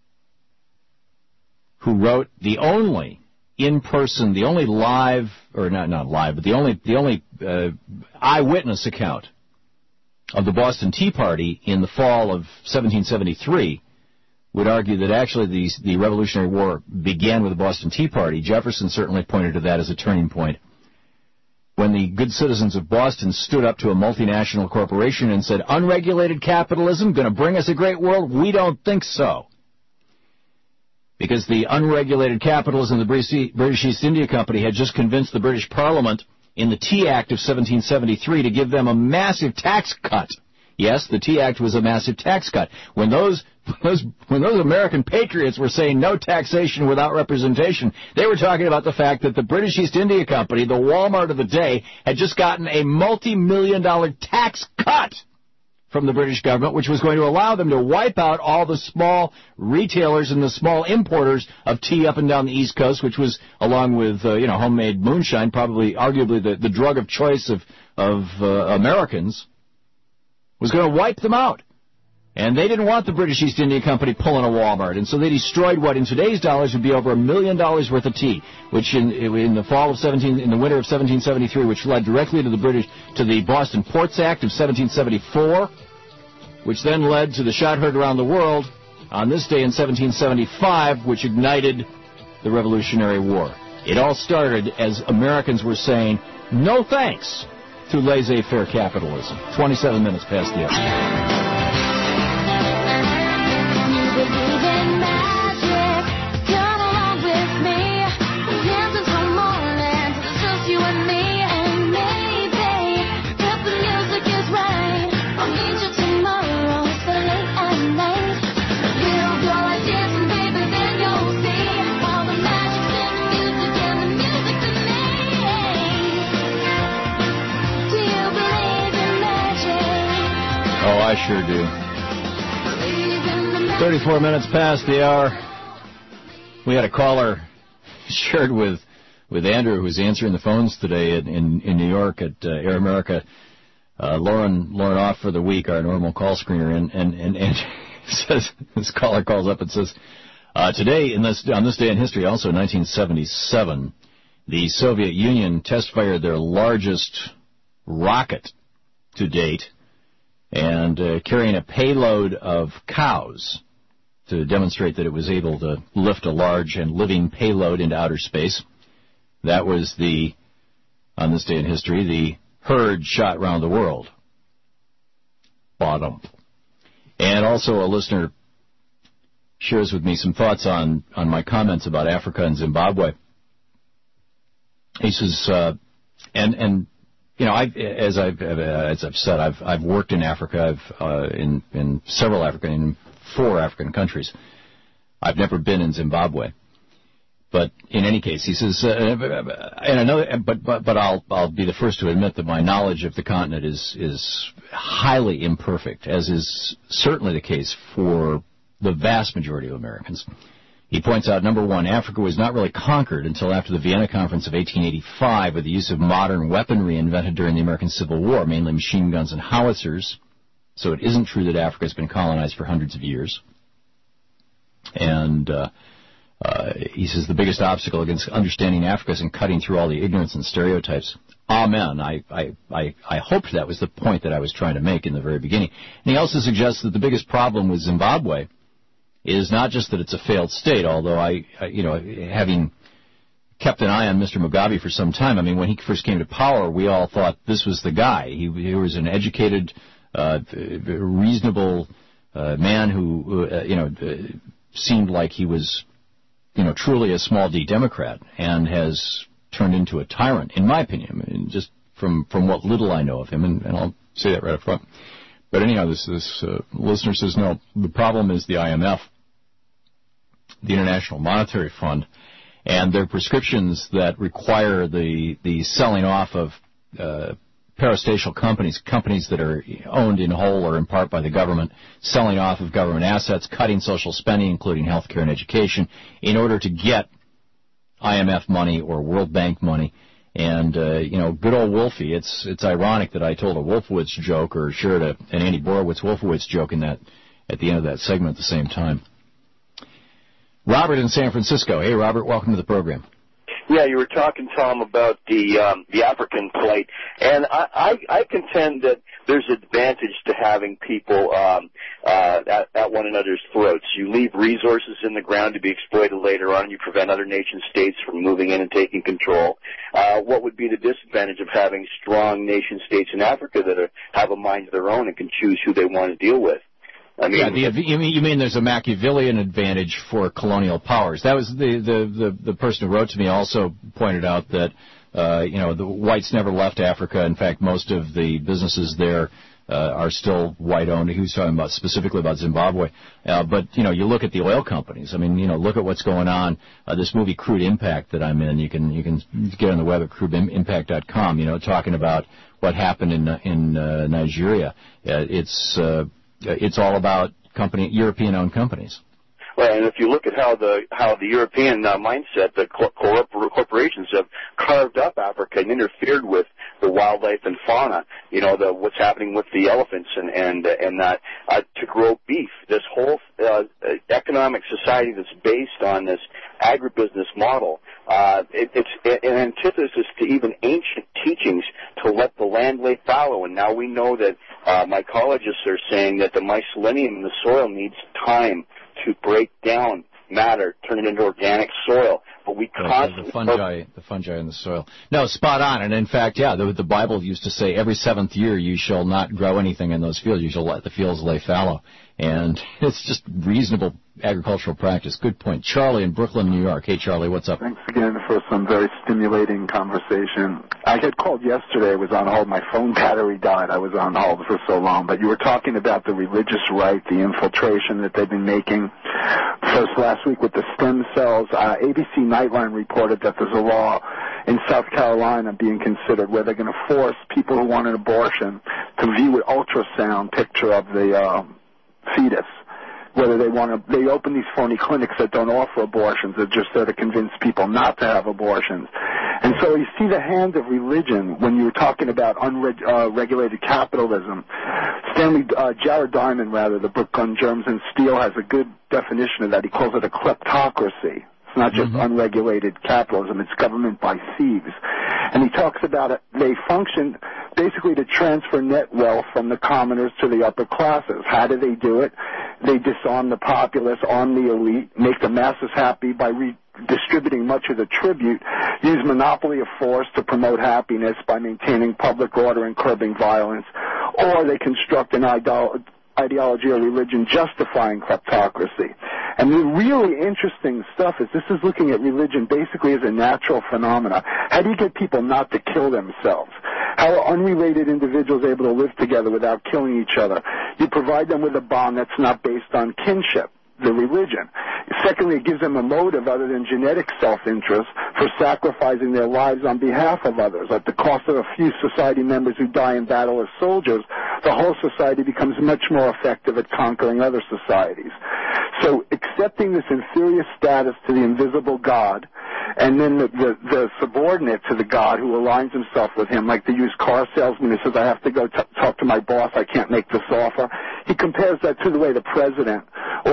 who wrote the only in-person, the only live, or not live, but the only eyewitness account of the Boston Tea Party in the fall of 1773, would argue that actually the Revolutionary War began with the Boston Tea Party. Jefferson certainly pointed to that as a turning point, when the good citizens of Boston stood up to a multinational corporation and said, unregulated capitalism going to bring us a great world? We don't think so. Because the unregulated capitalism of the British East India Company had just convinced the British Parliament in the Tea Act of 1773 to give them a massive tax cut. Yes, the Tea Act was a massive tax cut. When those American patriots were saying no taxation without representation, they were talking about the fact that the British East India Company, the Walmart of the day, had just gotten a multi-million-dollar tax cut from the British government, which was going to allow them to wipe out all the small retailers and the small importers of tea up and down the East Coast, which was, along with homemade moonshine, probably arguably the drug of choice of Americans, was going to wipe them out. And they didn't want the British East India Company pulling a Walmart, and so they destroyed what in today's dollars would be over $1 million worth of tea, which in the winter of 1773, which led directly to the Boston Ports Act of 1774, which then led to the shot heard around the world on this day in 1775, which ignited the Revolutionary War. It all started as Americans were saying, no thanks to laissez-faire capitalism. 27 minutes past the hour. I sure do. 34 minutes past the hour. We had a caller shared with Andrew, who was answering the phones today in New York at Air America. Lauren off for the week, our normal call screener, and says, this caller calls up and says, today on this day in history, also 1977, the Soviet Union test-fired their largest rocket to date, and carrying a payload of cows to demonstrate that it was able to lift a large and living payload into outer space. That was on this day in history, the herd shot round the world. Bottom. And also a listener shares with me some thoughts on my comments about Africa and Zimbabwe. He says, as I've said, I've worked in Africa. I've in several African, in 4 African countries. I've never been in Zimbabwe, but in any case, he says, and I know, but I'll be the first to admit that my knowledge of the continent is highly imperfect, as is certainly the case for the vast majority of Americans. He points out, number one, Africa was not really conquered until after the Vienna Conference of 1885 with the use of modern weaponry invented during the American Civil War, mainly machine guns and howitzers. So it isn't true that Africa has been colonized for hundreds of years. And he says the biggest obstacle against understanding Africa is in cutting through all the ignorance and stereotypes. Amen. I hoped that was the point that I was trying to make in the very beginning. And he also suggests that the biggest problem with Zimbabwe is not just that it's a failed state, although having kept an eye on Mr. Mugabe for some time, I mean, when he first came to power, we all thought this was the guy. He was an educated, reasonable man who, seemed like he was, truly a small D Democrat, and has turned into a tyrant, in my opinion, just from what little I know of him, and I'll say that right up front. But anyhow, this listener says, no, the problem is the IMF, the International Monetary Fund, and their prescriptions that require the selling off of parastatal companies that are owned in whole or in part by the government, selling off of government assets, cutting social spending, including health care and education, in order to get IMF money or World Bank money. And, good old Wolfie, it's ironic that I told a Wolfowitz joke or shared an Andy Borowitz-Wolfowitz joke at the end of that segment at the same time. Robert in San Francisco. Hey, Robert, welcome to the program. Yeah, you were talking, Tom, about the African plight, and I contend that there's advantage to having people at one another's throats. You leave resources in the ground to be exploited later on. You prevent other nation states from moving in and taking control. What would be the disadvantage of having strong nation states in Africa that have a mind of their own and can choose who they want to deal with? I mean, you mean there's a Machiavellian advantage for colonial powers? That was the person who wrote to me also pointed out that the whites never left Africa. In fact, most of the businesses there are still white-owned. He was talking specifically about Zimbabwe. But you look at the oil companies. I mean, look at what's going on. This movie Crude Impact that I'm in. You can get on the web at crudeimpact.com. Talking about what happened in Nigeria. It's all about European-owned companies. Well, and if you look at how the European mindset, the corporations have carved up Africa and interfered with the wildlife and fauna, what's happening with the elephants and that to grow beef. This whole economic society that's based on this agribusiness model, it's an antithesis to even ancient teachings to let the land lay fallow. And now we know that mycologists are saying that the mycelium in the soil needs time to break down matter, turn it into organic soil. But we constantly... The fungi in the soil. No, spot on. And in fact, the Bible used to say every seventh year you shall not grow anything in those fields. You shall let the fields lay fallow. And it's just reasonable agricultural practice. Good point. Charlie in Brooklyn, New York. Hey, Charlie, what's up? Thanks again for some very stimulating conversation. I had called yesterday. I was on hold. My phone battery died. I was on hold for so long. But you were talking about the religious right, the infiltration that they've been making. First last week with the stem cells, ABC Nightline reported that there's a law in South Carolina being considered where they're going to force people who want an abortion to view an ultrasound picture of the fetus. Whether they open these phony clinics that don't offer abortions. They're just there to convince people not to have abortions. And so you see the hand of religion when you were talking about unregulated capitalism. Jared Diamond, the book on Germs and Steel, has a good definition of that. He calls it a kleptocracy. It's not just unregulated capitalism. It's government by thieves. And he talks about it. They function basically to transfer net wealth from the commoners to the upper classes. How do they do it? They disarm the populace, arm the elite, make the masses happy by redistributing much of the tribute, use monopoly of force to promote happiness by maintaining public order and curbing violence, or they construct an ideology or religion justifying kleptocracy. And the really interesting stuff is this is looking at religion basically as a natural phenomena. How do you get people not to kill themselves? How are unrelated individuals able to live together without killing each other? You provide them with a bond that's not based on kinship, the religion. Secondly, it gives them a motive other than genetic self-interest for sacrificing their lives on behalf of others. At the cost of a few society members who die in battle as soldiers, the whole society becomes much more effective at conquering other societies. So accepting this inferior status to the invisible God, and then the subordinate to the God who aligns himself with him, like the used car salesman who says, I have to go talk to my boss, I can't make this offer. He compares that to the way the president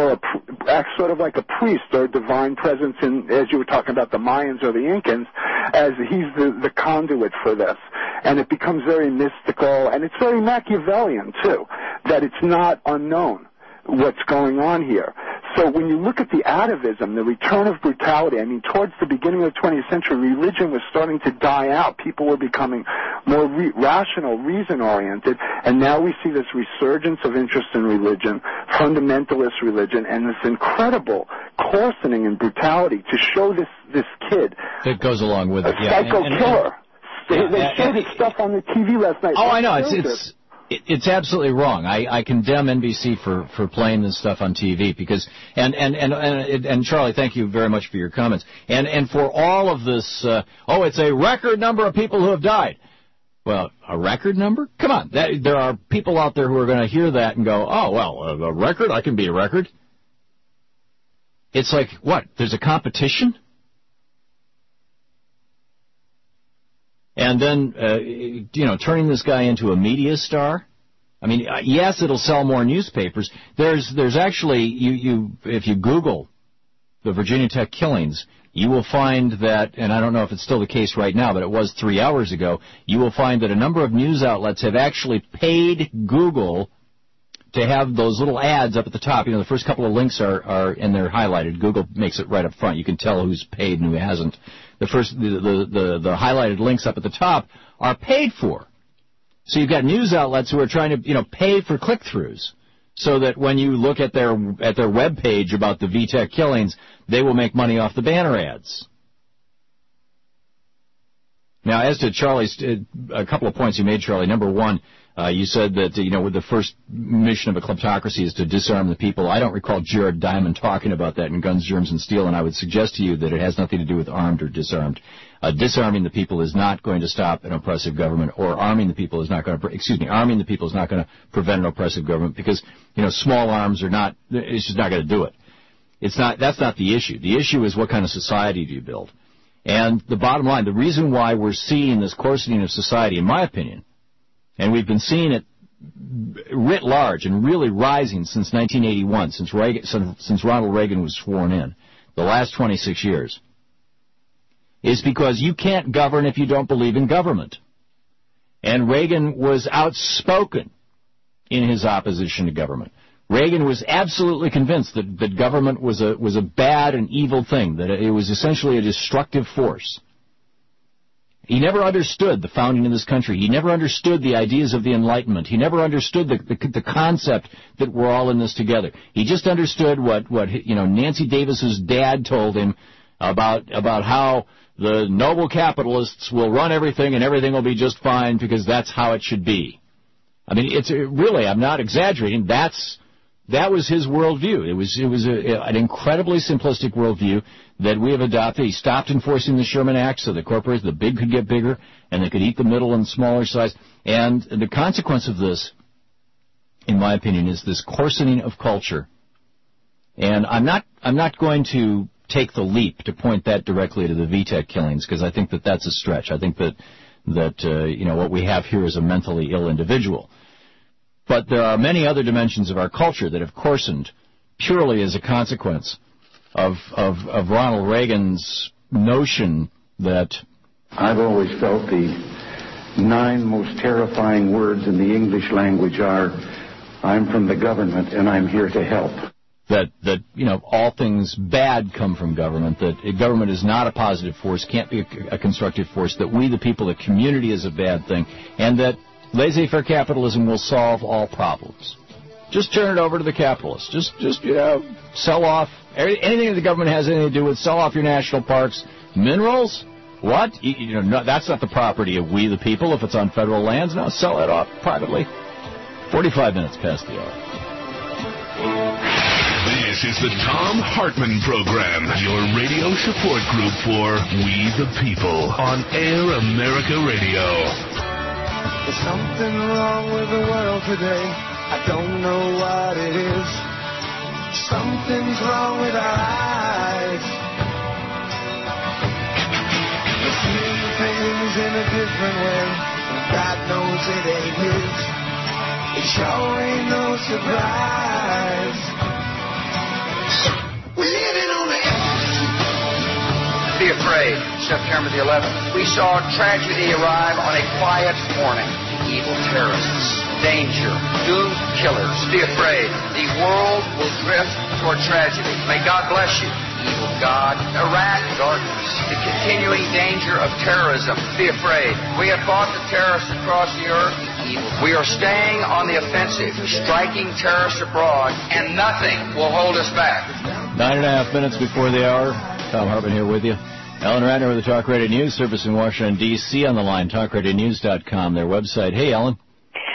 acts sort of like a priest or a divine presence in, as you were talking about the Mayans or the Incans, as he's the conduit for this. And it becomes very mystical, and it's very Machiavellian, too, that it's not unknown what's going on here. So when you look at the atavism, the return of brutality, towards the beginning of the 20th century, religion was starting to die out. People were becoming more rational, reason-oriented, and now we see this resurgence of interest in religion, fundamentalist religion, and this incredible coarsening and brutality to show this kid. That goes along with it, psycho killer. They showed his stuff on the TV last night. Oh, I know. It's absolutely wrong. I condemn NBC for playing this stuff on TV because and Charlie, thank you very much for your comments. And for all of this, it's a record number of people who have died. Well, a record number? Come on. There are people out there who are going to hear that and go, oh, well, a record? I can be a record. It's like, what? There's a competition? And then, turning this guy into a media star. I mean, yes, it'll sell more newspapers. There's actually, if you Google the Virginia Tech killings, you will find that, and I don't know if it's still the case right now, but it was 3 hours ago, you will find that a number of news outlets have actually paid Google to have those little ads up at the top. The first couple of links are and they're highlighted. Google makes it right up front. You can tell who's paid and who hasn't. The highlighted links up at the top are paid for. So you've got news outlets who are trying to, pay for click-throughs so that when you look at their web page about the VTech killings, they will make money off the banner ads. Now, as to Charlie's, a couple of points you made, Charlie. Number one, you said that, with the first mission of a kleptocracy is to disarm the people. I don't recall Jared Diamond talking about that in Guns, Germs, and Steel, and I would suggest to you that it has nothing to do with armed or disarmed. Disarming the people is not going to stop an oppressive government, or arming the people is not going to prevent an oppressive government because, small arms it's just not going to do it. That's not the issue. The issue is what kind of society do you build? And the bottom line, the reason why we're seeing this coarsening of society, in my opinion, and we've been seeing it writ large and really rising since 1981, since Ronald Reagan was sworn in, the last 26 years, is because you can't govern if you don't believe in government. And Reagan was outspoken in his opposition to government. Reagan was absolutely convinced that government was a bad and evil thing, that it was essentially a destructive force. He never understood the founding of this country. He never understood the ideas of the Enlightenment. He never understood the concept that we're all in this together. He just understood what Nancy Davis's dad told him about how the noble capitalists will run everything and everything will be just fine because that's how it should be. I mean, it's really, I'm not exaggerating. That was his worldview. It was an incredibly simplistic worldview that we have adopted. He stopped enforcing the Sherman Act so the big could get bigger and they could eat the middle and smaller size. And the consequence of this, in my opinion, is this coarsening of culture. And I'm not going to take the leap to point that directly to the VTech killings because I think that's a stretch. I think that what we have here is a mentally ill individual. But there are many other dimensions of our culture that have coarsened purely as a consequence of Ronald Reagan's notion that... I've always felt the 9 most terrifying words in the English language are, I'm from the government and I'm here to help. That all things bad come from government, that government is not a positive force, can't be a constructive force, that we the people, the community is a bad thing, and that laissez-faire capitalism will solve all problems. Just turn it over to the capitalists. Just sell off anything the government has anything to do with. Sell off your national parks, minerals. What? No, that's not the property of we the people. If it's on federal lands, no, sell it off privately. 45 minutes past the hour. This is the Thom Hartmann Program, your radio support group for We the People on Air America Radio. There's something wrong with the world today. I don't know what it is. Something's wrong with our eyes. We're seeing things in a different way. God knows it ain't his. It sure ain't no surprise. We're living on the edge. Be afraid. September the 11th. We saw tragedy arrive on a quiet morning. Evil terrorists, danger, doomed killers. Be afraid. The world will drift toward tragedy. May God bless you. Evil God. Iraq, darkness. The continuing danger of terrorism. Be afraid. We have fought the terrorists across the earth. Evil. We are staying on the offensive, striking terrorists abroad, and nothing will hold us back. 9.5 minutes before the hour. Thom Hartmann here with you. Ellen Ratner with the Talk Radio News Service in Washington, D.C. on the line, talkradionews.com, their website. Hey, Ellen. Well,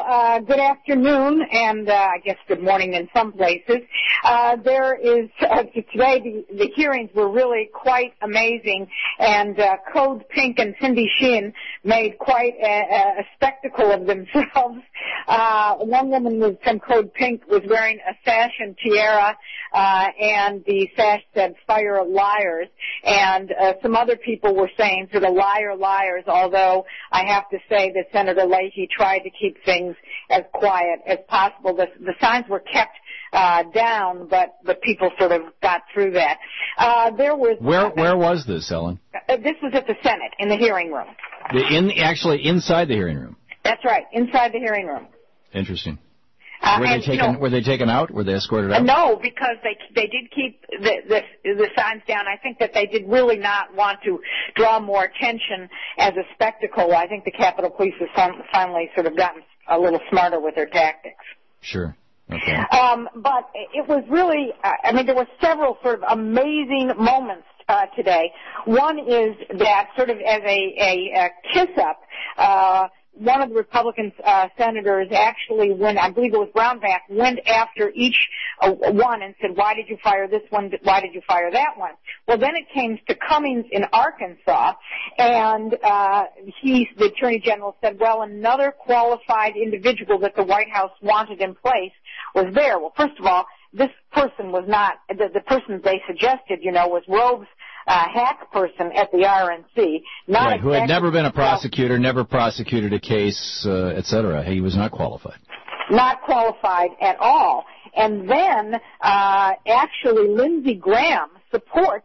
good afternoon, and I guess good morning in some places. There is, today the hearings were really quite amazing, and Code Pink and Cindy Sheehan made quite a spectacle of themselves. One woman from Code Pink was wearing a sash and tiara, and the sash said, "Fire liars," and some other people were saying sort of liar, liars, although I have to say that Senator Leahy tried to keep things as quiet as possible. The signs were kept down, but people sort of got through that. There was where was this, Ellen? This was at the Senate in the hearing room. Actually inside the hearing room. That's right, inside the hearing room. Interesting. Were they taken out? Were they escorted out? No, because they did keep the signs down. I think that they did really not want to draw more attention as a spectacle. I think the Capitol Police has finally sort of gotten a little smarter with their tactics. Sure. Okay. But it was really, there were several sort of amazing moments today. One is that sort of as a kiss-up, one of the Republican senators actually, I believe it was Brownback, went after each one and said, "Why did you fire this one? Why did you fire that one?" Well, then it came to Cummings in Arkansas, and the Attorney General said, "Well, another qualified individual that the White House wanted in place was there." Well, first of all, this person was not, the person they suggested, was Rove's hack person at the RNC. Right, who had never been a prosecutor, never prosecuted a case, et cetera. He was not qualified. Not qualified at all. And then, actually, Lindsey Graham supports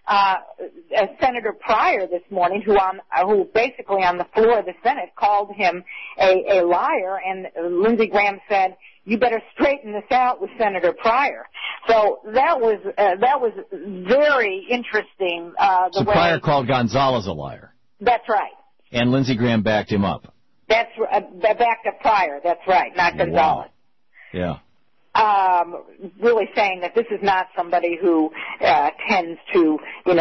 Senator Pryor this morning, who basically on the floor of the Senate called him a liar, and Lindsey Graham said, "You better straighten this out with Senator Pryor." So that was very interesting. So Pryor called Gonzalez a liar. That's right. And Lindsey Graham backed him up. That's backed up Pryor. That's right, not Gonzalez. Wow. Yeah. Really saying that this is not somebody who tends to,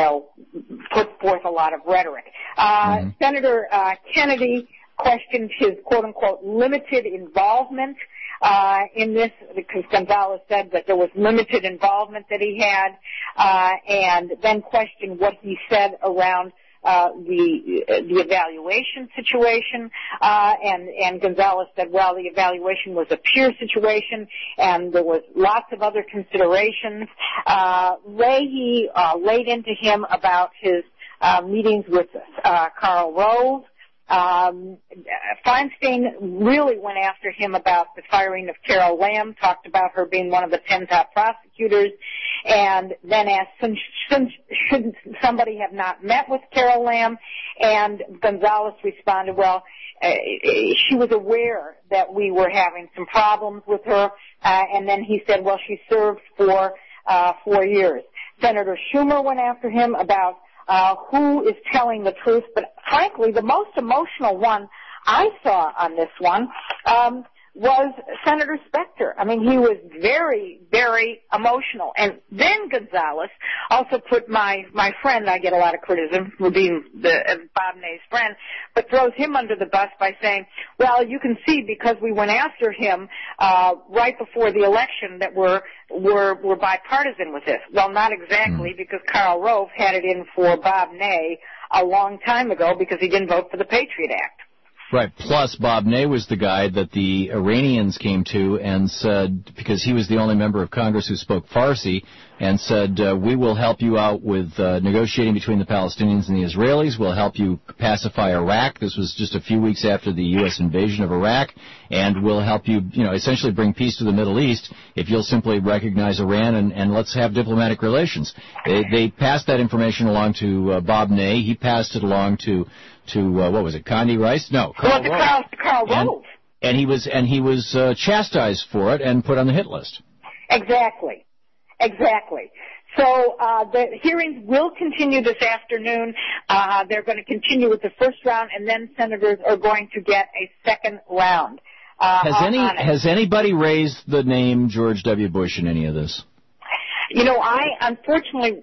put forth a lot of rhetoric. Senator Kennedy questioned his quote-unquote limited involvement in this, because Gonzalez said that there was limited involvement that he had, and then questioned what he said around the evaluation situation, and Gonzalez said, well, the evaluation was a peer situation, and there was lots of other considerations. Leahy laid into him about his meetings with Karl Rove. Feinstein really went after him about the firing of Carol Lam, talked about her being one of the 10 top prosecutors, and then asked, should somebody have not met with Carol Lam? And Gonzalez responded, well, she was aware that we were having some problems with her, and then he said, well, she served for 4 years. Senator Schumer went after him about who is telling the truth, but frankly, the most emotional one I saw on this one was Senator Specter. He was very, very emotional. And then Gonzalez also put my friend, I get a lot of criticism for being Bob Ney's friend, but throws him under the bus by saying, well, you can see because we went after him right before the election that we're bipartisan with this. Well, not exactly, because Karl Rove had it in for Bob Ney a long time ago because he didn't vote for the Patriot Act. Right. Plus, Bob Ney was the guy that the Iranians came to and said, because he was the only member of Congress who spoke Farsi, and said, we will help you out with negotiating between the Palestinians and the Israelis. We'll help you pacify Iraq. This was just a few weeks after the U.S. invasion of Iraq. And we'll help you, essentially bring peace to the Middle East if you'll simply recognize Iran and let's have diplomatic relations. They passed that information along to Bob Ney. He passed it along to what was it, Condi Rice? No, Karl Rove. Karl Rove. And he was chastised for it and put on the hit list. Exactly. So the hearings will continue this afternoon. They're going to continue with the first round, and then senators are going to get a second round. Has anybody raised the name George W. Bush in any of this? I unfortunately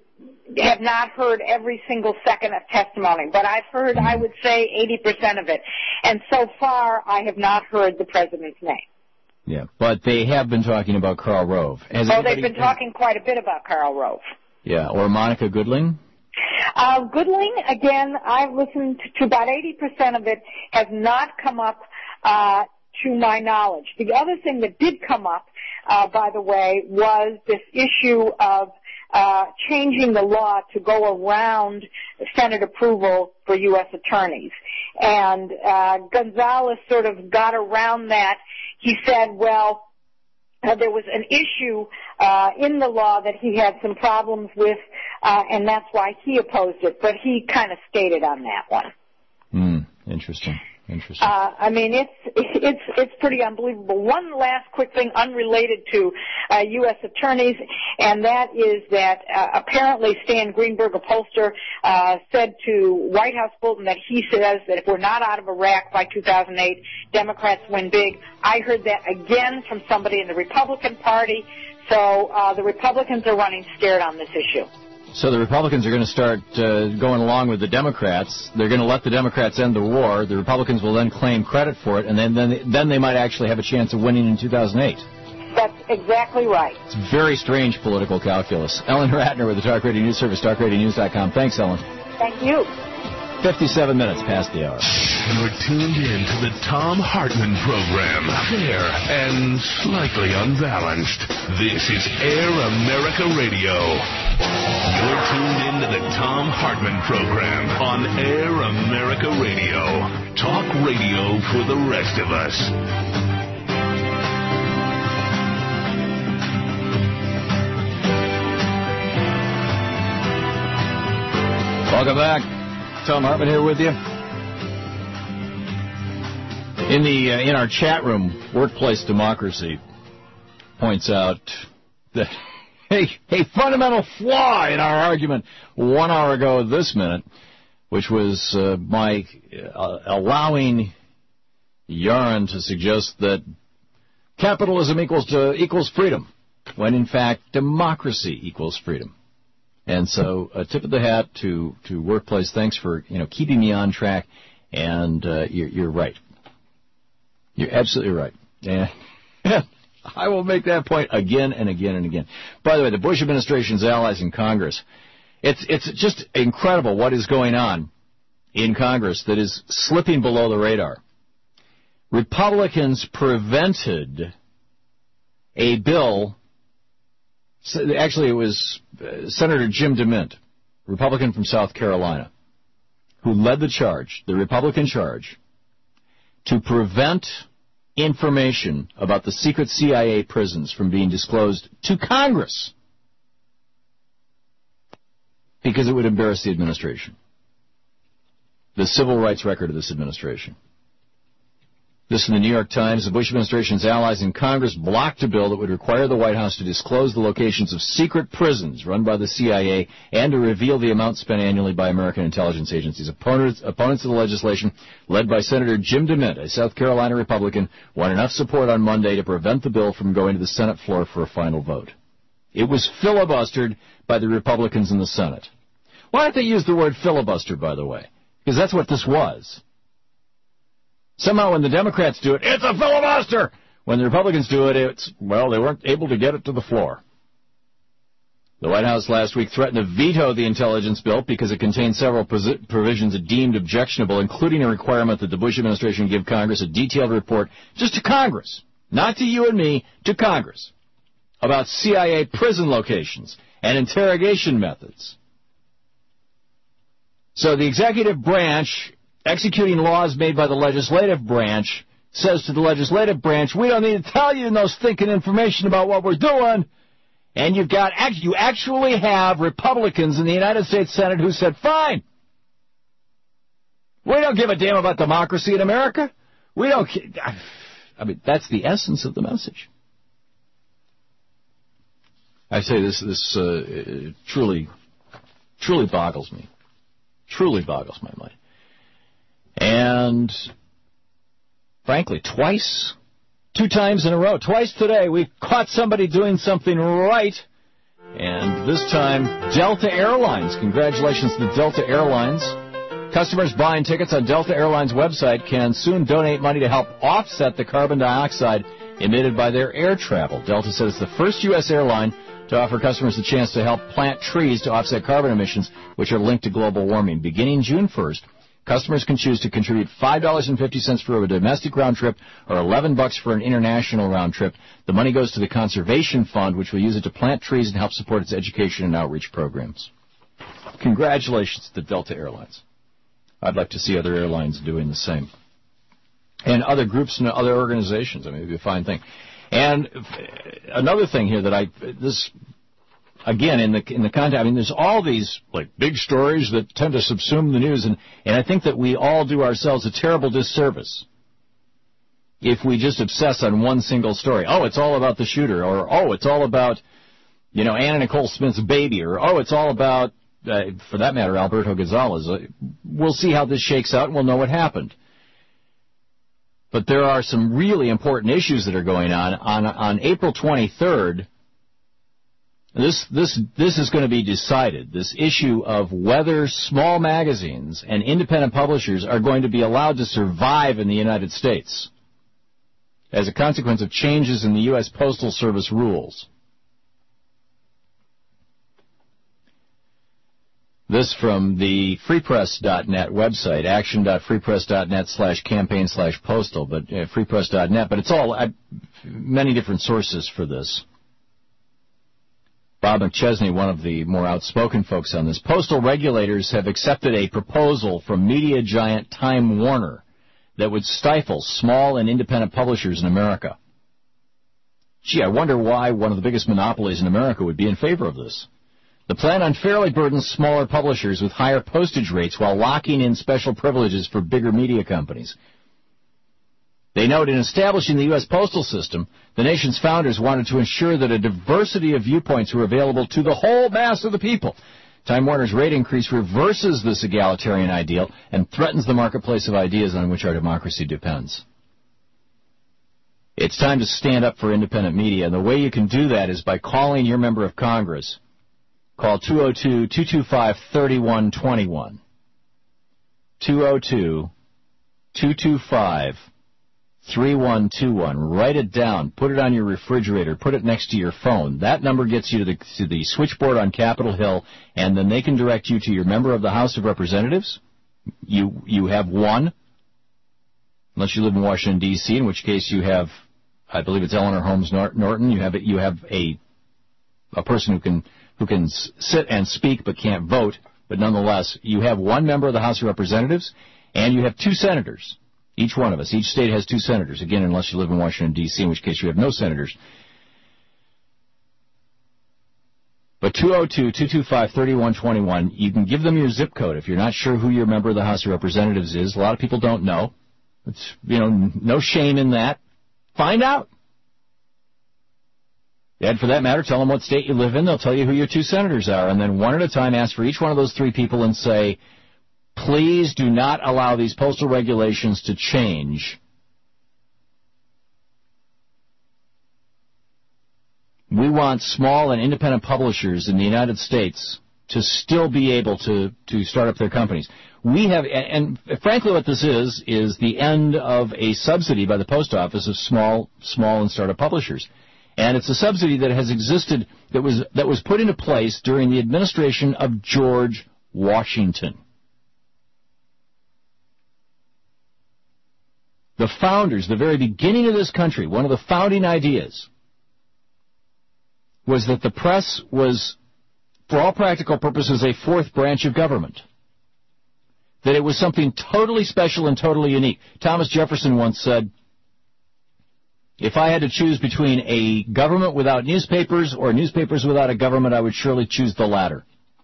have not heard every single second of testimony, but I've heard, I would say, 80% of it. And so far, I have not heard the president's name. Yeah, but they have been talking about Karl Rove. They've been talking quite a bit about Karl Rove. Yeah, or Monica Goodling? Goodling, again, I've listened to about 80% of it, has not come up to my knowledge. The other thing that did come up, by the way, was this issue of changing the law to go around Senate approval for U.S. attorneys. And Gonzalez sort of got around that. He said, well, there was an issue in the law that he had some problems with, and that's why he opposed it. But he kind of skated on that one. Interesting. I mean, it's pretty unbelievable. One last quick thing unrelated to U.S. attorneys, and that is that apparently Stan Greenberg, a pollster, said to White House Bulletin that he says that if we're not out of Iraq by 2008, Democrats win big. I heard that again from somebody in the Republican Party. So the Republicans are running scared on this issue. So the Republicans are going to start going along with the Democrats. They're going to let the Democrats end the war. The Republicans will then claim credit for it, and then they might actually have a chance of winning in 2008. That's exactly right. It's very strange political calculus. Ellen Ratner with the Talk Radio News Service, talkradionews.com. Thanks, Ellen. Thank you. 57 minutes past the hour. You're tuned in to the Thom Hartmann program. Fair and slightly unbalanced. This is Air America Radio. You're tuned in to the Thom Hartmann program on Air America Radio. Talk radio for the rest of us. Welcome back. Thom Hartmann here with you. In our chat room, Workplace Democracy points out that a fundamental flaw in our argument 1 hour ago this minute, which was my allowing Yaron to suggest that capitalism equals freedom, when in fact democracy equals freedom. And so a tip of the hat to Workplace. Thanks for keeping me on track. And you're right. You're absolutely right. And I will make that point again and again and again. By the way, the Bush administration's allies in Congress, it's just incredible what is going on in Congress that is slipping below the radar. Republicans prevented a bill. Actually, it was Senator Jim DeMint, Republican from South Carolina, who led the charge, the Republican charge, to prevent information about the secret CIA prisons from being disclosed to Congress because it would embarrass the administration, the civil rights record of this administration. This in the New York Times. The Bush administration's allies in Congress blocked a bill that would require the White House to disclose the locations of secret prisons run by the CIA and to reveal the amount spent annually by American intelligence agencies. Opponents of the legislation, led by Senator Jim DeMint, a South Carolina Republican, won enough support on Monday to prevent the bill from going to the Senate floor for a final vote. It was filibustered by the Republicans in the Senate. Why don't they use the word filibuster, by the way? Because that's what this was. Somehow when the Democrats do it, it's a filibuster. When the Republicans do it, they weren't able to get it to the floor. The White House last week threatened to veto the intelligence bill because it contained several provisions it deemed objectionable, including a requirement that the Bush administration give Congress a detailed report, just to Congress, not to you and me, to Congress, about CIA prison locations and interrogation methods. So the executive branch, executing laws made by the legislative branch, says to the legislative branch, we don't need to tell you no stinking information about what we're doing. And you actually have Republicans in the United States Senate who said, fine. We don't give a damn about democracy in America. We don't. I mean, that's the essence of the message. I say this truly boggles me. Truly boggles my mind. And, frankly, two times in a row, twice today, we caught somebody doing something right, And this time, Delta Airlines. Congratulations to Delta Airlines. Customers buying tickets on Delta Airlines' website can soon donate money to help offset the carbon dioxide emitted by their air travel. Delta said it's the first U.S. airline to offer customers the chance to help plant trees to offset carbon emissions, which are linked to global warming. Beginning June 1st, customers can choose to contribute $5.50 for a domestic round trip or $11 for an international round trip. The money goes to the Conservation Fund, which will use it to plant trees and help support its education and outreach programs. Congratulations to Delta Airlines. I'd like to see other airlines doing the same. And other groups and other organizations. I mean, it would be a fine thing. And another thing here that again, in the context, I mean, there's all these like big stories that tend to subsume the news, and I think that we all do ourselves a terrible disservice if we just obsess on one single story. Oh, it's all about the shooter, or oh, it's all about, Anna Nicole Smith's baby, or oh, it's all about, for that matter, Alberto Gonzalez. We'll see how this shakes out, and we'll know what happened. But there are some really important issues that are going on. On April 23rd, this is going to be decided, this issue of whether small magazines and independent publishers are going to be allowed to survive in the United States as a consequence of changes in the U.S. Postal Service rules. This from the freepress.net website, action.freepress.net/campaign/postal, but freepress.net. But it's all many different sources for this. Bob McChesney, one of the more outspoken folks on this. Postal regulators have accepted a proposal from media giant Time Warner that would stifle small and independent publishers in America. Gee, I wonder why one of the biggest monopolies in America would be in favor of this. The plan unfairly burdens smaller publishers with higher postage rates while locking in special privileges for bigger media companies. They note in establishing the U.S. postal system, the nation's founders wanted to ensure that a diversity of viewpoints were available to the whole mass of the people. Time Warner's rate increase reverses this egalitarian ideal and threatens the marketplace of ideas on which our democracy depends. It's time to stand up for independent media, and the way you can do that is by calling your member of Congress. Call 202-225-3121. 202-225-3121. Write it down. Put it on your refrigerator. Put it next to your phone. That number gets you to the switchboard on Capitol Hill, and then they can direct you to your member of the House of Representatives. You have one, unless you live in Washington, D.C., in which case you have, I believe it's Eleanor Holmes Norton. You have a person who can sit and speak but can't vote, but nonetheless, you have one member of the House of Representatives, and you have two senators, each one of us. Each state has two senators, again, unless you live in Washington, D.C., in which case you have no senators. But 202-225-3121, you can give them your zip code if you're not sure who your member of the House of Representatives is. A lot of people don't know. It's, no shame in that. Find out. And for that matter, tell them what state you live in. They'll tell you who your two senators are. And then one at a time, ask for each one of those three people and say, please do not allow these postal regulations to change. We want small and independent publishers in the United States to still be able to start up their companies. We have, and frankly what this is the end of a subsidy by the post office of small and startup publishers. And it's a subsidy that has existed, that was put into place during the administration of George Washington. The founders, the very beginning of this country, one of the founding ideas was that the press was, for all practical purposes, a fourth branch of government. That it was something totally special and totally unique. Thomas Jefferson once said, if I had to choose between a government without newspapers or newspapers without a government, I would surely choose the latter.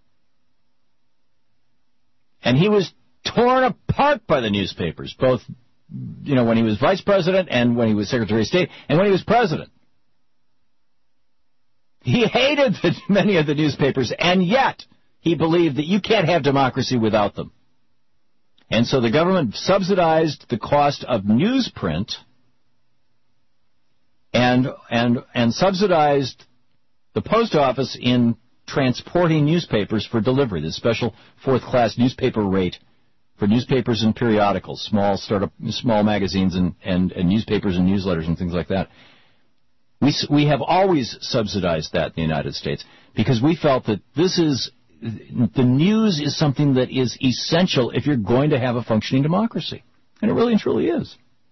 And he was torn apart by the newspapers, both, when he was vice president and when he was Secretary of State and when he was president. He hated many of the newspapers, and yet he believed that you can't have democracy without them. And so the government subsidized the cost of newsprint and subsidized The post office in transporting newspapers for delivery, the special fourth-class newspaper rate for newspapers and periodicals, small magazines and newspapers and newsletters and things like that. We have always subsidized that in the United States because we felt that the news is something that is essential if you're going to have a functioning democracy. And it really and truly is.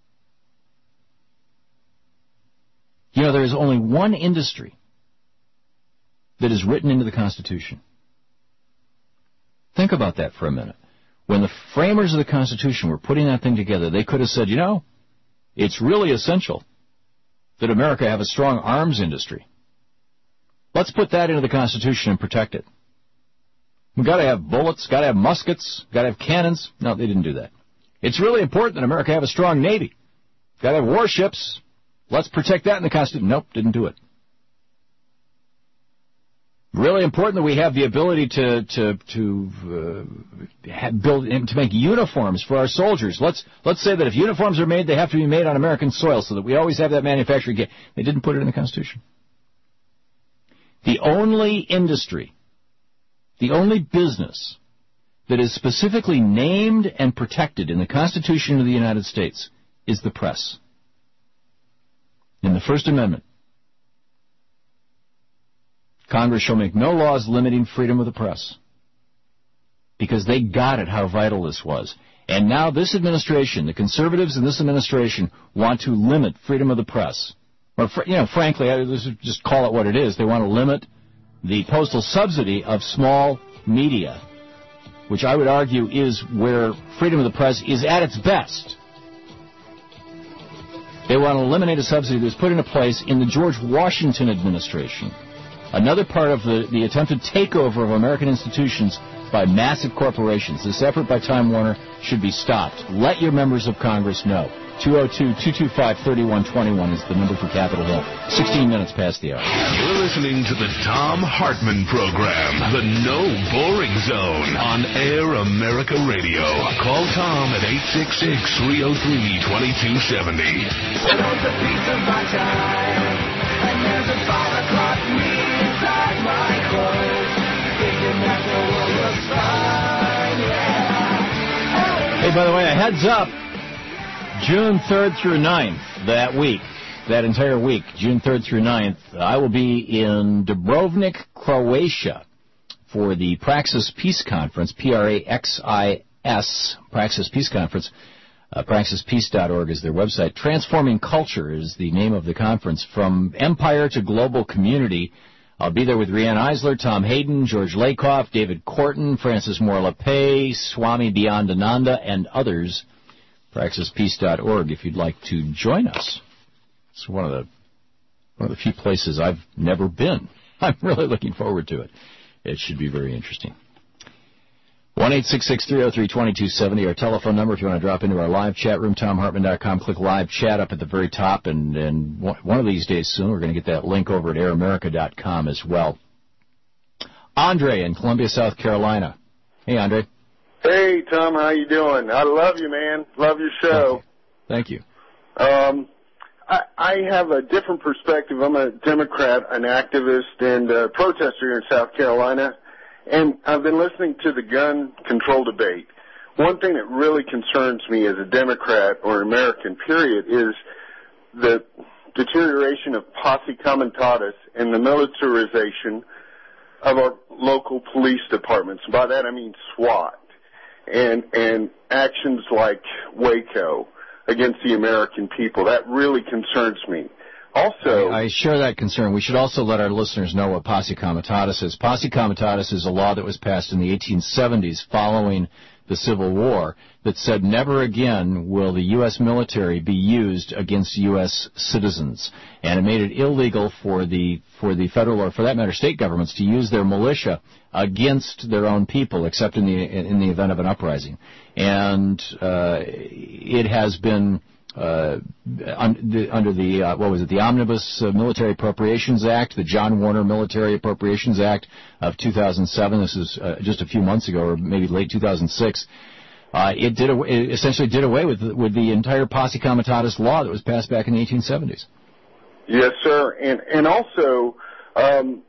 You know, there is only one industry that is written into the Constitution. Think about that for a minute. When the framers of the Constitution were putting that thing together, they could have said, you know, it's really essential that America have a strong arms industry. Let's put that into the Constitution and protect it. We've got to have bullets, got to have muskets, got to have cannons. No, they didn't do that. It's really important that America have a strong Navy. Got to have warships. Let's protect that in the Constitution. Nope, didn't do it. Really important that we have the ability to make uniforms for our soldiers. Let's say that if uniforms are made, they have to be made on American soil so that we always have that manufacturing. They didn't put it in the Constitution. The only industry, the only business that is specifically named and protected in the Constitution of the United States is the press. In the First Amendment, Congress shall make no laws limiting freedom of the press, because they got it how vital this was. And now this administration, the conservatives in this administration, want to limit freedom of the press. Or, frankly, let's just call it what it is. They want to limit the postal subsidy of small media, which I would argue is where freedom of the press is at its best. They want to eliminate a subsidy that was put into place in the George Washington administration. Another part of the attempted takeover of American institutions by massive corporations. This effort by Time Warner should be stopped. Let your members of Congress know. 202-225-3121 is the number for Capitol Hill. 16 minutes past the hour. You're listening to the Tom Hartman Program, the No Boring Zone, on Air America Radio. Call Tom at 866-303-2270. a piece of my time, and there's a 5 o'clock me inside my clothes, thinking that the world was fine, yeah. Hey, by the way, a heads up, June 3rd through 9th, that week, that entire week, June 3rd through 9th, I will be in Dubrovnik, Croatia, for the Praxis Peace Conference, Praxis, Praxis Peace Conference. PraxisPeace.org is their website. Transforming Culture is the name of the conference. From empire to global community. I'll be there with Rianne Eisler, Tom Hayden, George Lakoff, David Korten, Francis Moore-LePay, Swami Beyondananda, and others. PraxisPeace.org if you'd like to join us. It's one of the few places I've never been. I'm really looking forward to it. It should be very interesting. 1-866-303-2270, our telephone number if you want to drop into our live chat room, TomHartman.com. Click live chat up at the very top, and one of these days soon we're going to get that link over at airamerica.com as well. Andre in Columbia, South Carolina. Hey, Andre. Hey, Tom, how you doing? I love you, man. Love your show. Thank you. I have a different perspective. I'm a Democrat, an activist, and a protester here in South Carolina. And I've been listening to the gun control debate. One thing that really concerns me as a Democrat or an American, period, is the deterioration of posse comitatus and the militarization of our local police departments. By that I mean SWAT and actions like Waco against the American people. That really concerns me. Also, I share that concern. We should also let our listeners know what posse comitatus is. Posse comitatus is a law that was passed in the 1870s following the Civil War that said never again will the U.S. military be used against U.S. citizens. And it made it illegal for the federal, or for that matter state governments, to use their militia against their own people, except in the event of an uprising. And it has been under the Omnibus Military Appropriations Act, the John Warner Military Appropriations Act of 2007. This is just a few months ago, or maybe late 2006. It essentially did away with the entire posse comitatus law that was passed back in the 1870s. Yes, sir. And also,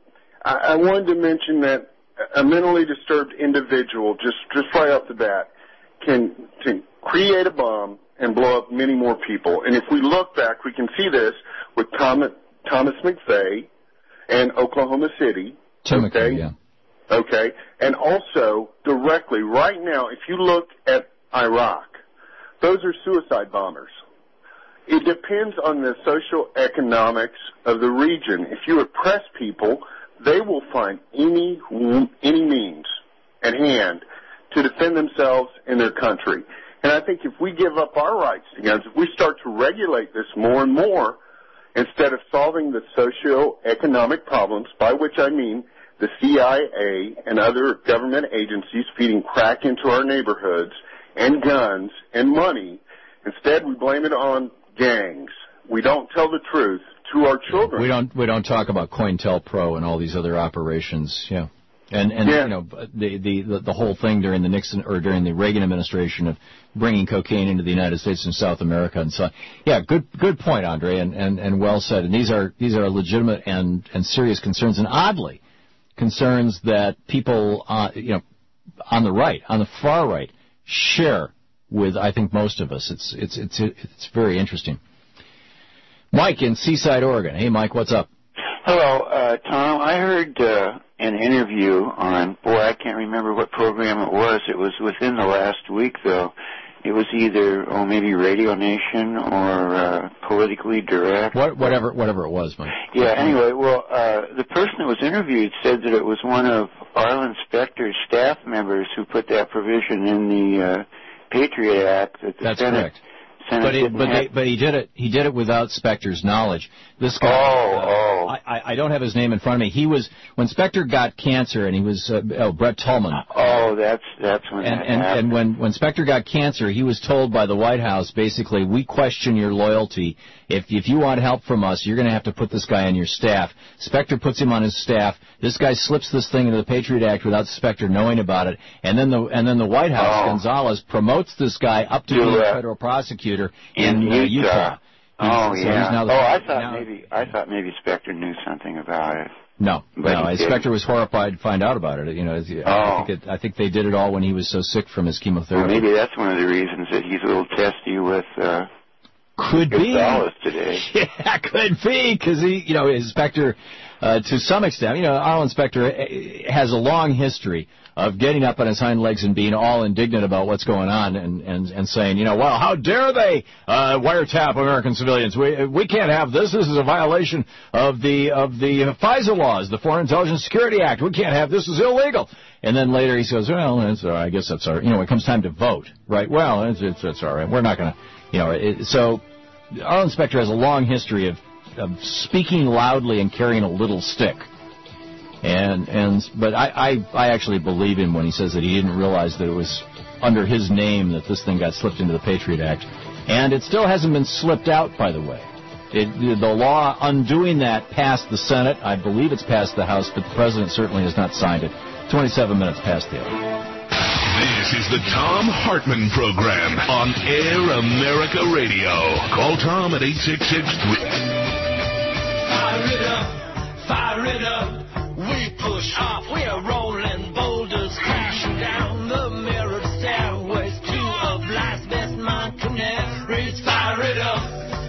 I wanted to mention that a mentally disturbed individual, just right off the bat, can create a bomb and blow up many more people. And if we look back, we can see this with Thomas McVeigh and Oklahoma City. Okay. Yeah. Okay. And also, directly, right now, if you look at Iraq, those are suicide bombers. It depends on the social economics of the region. If you oppress people, they will find any means at hand to defend themselves and their country. And I think if we give up our rights to guns, if we start to regulate this more and more, instead of solving the socio-economic problems, by which I mean the CIA and other government agencies feeding crack into our neighborhoods and guns and money, instead we blame it on gangs. We don't tell the truth to our children. We don't talk about COINTELPRO and all these other operations. Yeah. And yeah. You know, the whole thing during the Nixon or during the Reagan administration of bringing cocaine into the United States and South America and so on. Yeah, good point, Andre, and well said. And these are legitimate and serious concerns, and oddly concerns that people on the right, on the far right, share with, I think, most of us. It's very interesting. Mike in Seaside, Oregon. Hey, Mike, what's up? Hello, Tom. I heard an interview on, I can't remember what program it was. It was within the last week, though. It was either, maybe Radio Nation or Politically Direct. Whatever it was, Mike. Yeah, anyway, the person that was interviewed said that it was one of Arlen Specter's staff members who put that provision in the Patriot Act that the That's Senate... correct. But he did it without Specter's knowledge. This guy, I don't have his name in front of me. He was when Specter got cancer, and he was Brett Tolman. Oh, that's when that happened. And when Specter got cancer, he was told by the White House, basically, we question your loyalty. If you want help from us, you're going to have to put this guy on your staff. Specter puts him on his staff. This guy slips this thing into the Patriot Act without Specter knowing about it, and then the White House, Gonzales, promotes this guy up to being a federal prosecutor in Utah. I thought maybe Specter knew something about it. No. Specter was horrified to find out about it. I think they did it all when he was so sick from his chemotherapy. Well, maybe that's one of the reasons that he's a little testy with could Gonzales be today. Yeah, could be because his Specter, to some extent, Arlen Specter has a long history of getting up on his hind legs and being all indignant about what's going on and saying, well, how dare they wiretap American civilians? We can't have this. This is a violation of the FISA laws, the Foreign Intelligence Security Act. We can't have this. This is illegal. And then later he says, well, I guess that's all right. When it comes time to vote, right? Well, it's all right. We're not going to, So Arlen Specter has a long history of speaking loudly and carrying a little stick. But I actually believe him when he says that he didn't realize that it was under his name that this thing got slipped into the Patriot Act. And it still hasn't been slipped out, by the way. The law undoing that passed the Senate. I believe it's passed the House, but the President certainly has not signed it. 27 minutes past the hour. This is the Thom Hartmann Program on Air America Radio. Call Tom at 866... Fire it up, fire it up. We push off, we're rolling boulders, crashing down the mirrored stairways to a blast best mind canaries. Fire it up,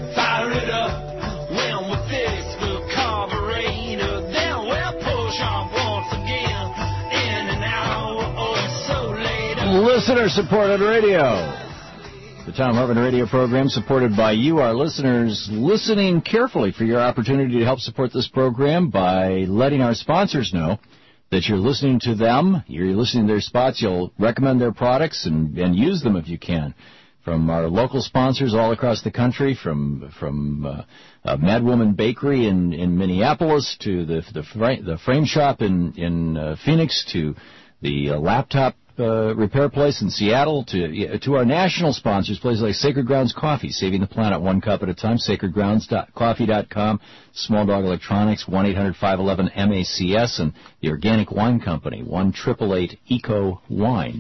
when we fix the carburetor, then we'll push off once again in an hour or so later. Listener-supported radio. The Thom Hartmann Radio program supported by you, our listeners, listening carefully for your opportunity to help support this program by letting our sponsors know that you're listening to them, you're listening to their spots, you'll recommend their products and use them if you can. From our local sponsors all across the country, from Madwoman Bakery in Minneapolis to the frame shop in Phoenix to the laptop repair place in Seattle, to our national sponsors, places like Sacred Grounds Coffee, saving the planet one cup at a time, sacredgroundscoffee.com, Small Dog Electronics, 1-800-511-MACS, and the Organic Wine Company, 1-888-ECO-WINE,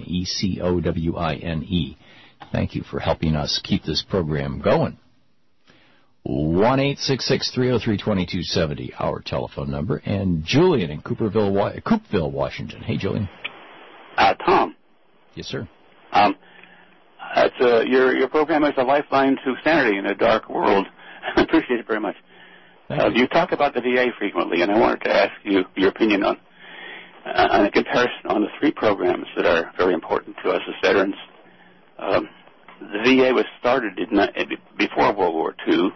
ECOWINE. Thank you for helping us keep this program going. 1-866-303-2270, our telephone number. And Julian in Coopeville, Washington. Hey, Julian. Tom. Yes, sir. Your program is a lifeline to sanity in a dark world. I appreciate it very much. You talk about the VA frequently, and I wanted to ask you your opinion on a comparison on the three programs that are very important to us as veterans. The VA was started before World War II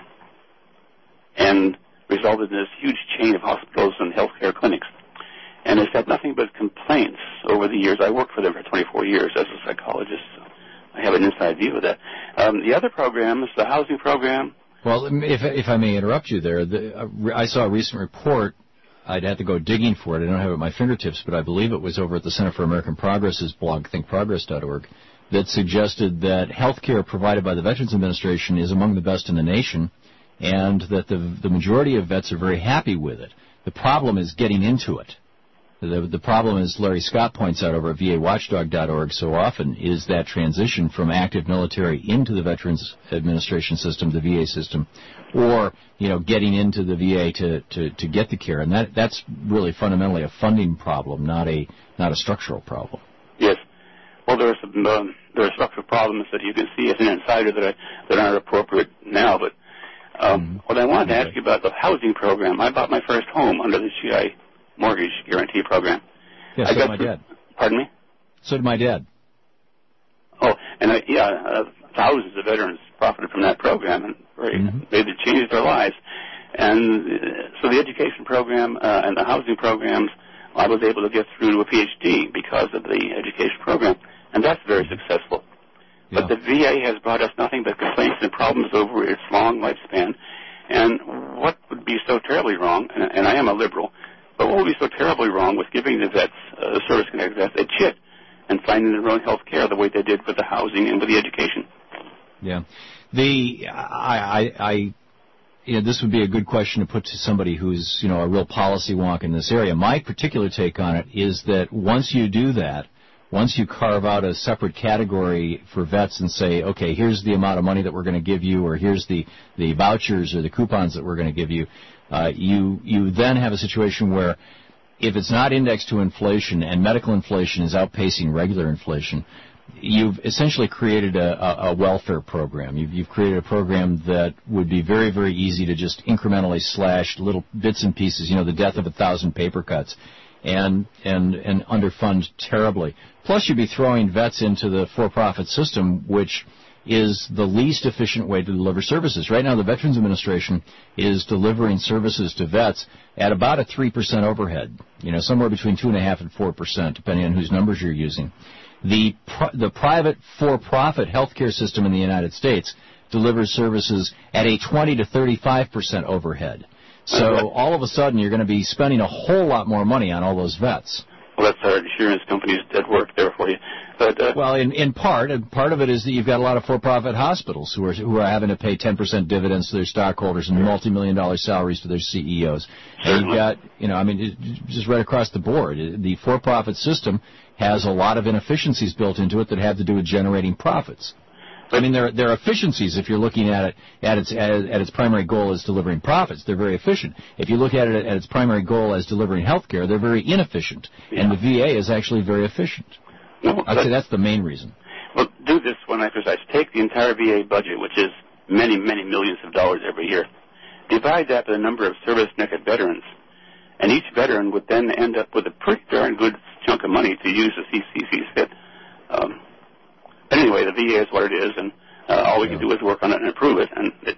and resulted in this huge chain of hospitals and healthcare clinics. And it's had nothing but complaints over the years. I worked for them for 24 years as a psychologist, so I have an inside view of that. The other program is the housing program. Well, if I may interrupt you there, I saw a recent report. I'd have to go digging for it. I don't have it at my fingertips, but I believe it was over at the Center for American Progress's blog, thinkprogress.org, that suggested that health care provided by the Veterans Administration is among the best in the nation, and that the majority of vets are very happy with it. The problem is getting into it. The problem, as Larry Scott points out over at VAWatchdog.org so often, is that transition from active military into the Veterans Administration system, the VA system, or, getting into the VA to get the care. And that's really fundamentally a funding problem, not a structural problem. Yes. Well, there are structural problems that you can see as an insider that aren't appropriate now. But what I wanted to ask you about the housing program, I bought my first home under the GI Mortgage Guarantee Program. Yes, so did my dad. Pardon me? So did my dad. Oh, and thousands of veterans profited from that program, and they changed their lives. And so the education program and the housing programs, I was able to get through to a PhD because of the education program, and that's very successful. Yeah. But the VA has brought us nothing but complaints and problems over its long lifespan. And what would be so terribly wrong, and I am a liberal, but what would be so terribly wrong with giving the vets, service-connected vets, a chit and finding their own health care the way they did with the housing and with the education? Yeah. This would be a good question to put to somebody who's, a real policy wonk in this area. My particular take on it is that once you do that, once you carve out a separate category for vets and say, okay, here's the amount of money that we're going to give you, or here's the vouchers or the coupons that we're going to give you, you then have a situation where if it's not indexed to inflation and medical inflation is outpacing regular inflation, you've essentially created a welfare program. You've created a program that would be very, very easy to just incrementally slash little bits and pieces, the death of 1,000 paper cuts, and underfund terribly. Plus, you'd be throwing vets into the for-profit system, which is the least efficient way to deliver services. Right now, the Veterans Administration is delivering services to vets at about a 3% overhead, somewhere between 2.5% and 4%, depending on whose numbers you're using. The private for-profit healthcare system in the United States delivers services at a 20 to 35% overhead. So all of a sudden, you're going to be spending a whole lot more money on all those vets. Well, that's our insurance companies that work there for you. But, well, in part, and part of it is that you've got a lot of for-profit hospitals who are having to pay 10% dividends to their stockholders and multi-million-dollar salaries to their CEOs. And you've got, just right across the board, the for-profit system has a lot of inefficiencies built into it that have to do with generating profits. I mean, there are efficiencies if you're looking at it at its primary goal as delivering profits. They're very efficient. If you look at it at its primary goal as delivering health care, they're very inefficient. Yeah. And the VA is actually very efficient. Well, I'd say that's the main reason. Well, do this one exercise. Take the entire VA budget, which is many, many millions of dollars every year. Divide that by the number of service-connected veterans. And each veteran would then end up with a pretty darn good chunk of money to use as he sees fit. But anyway, the VA is what it is, and all we can do is work on it and improve it.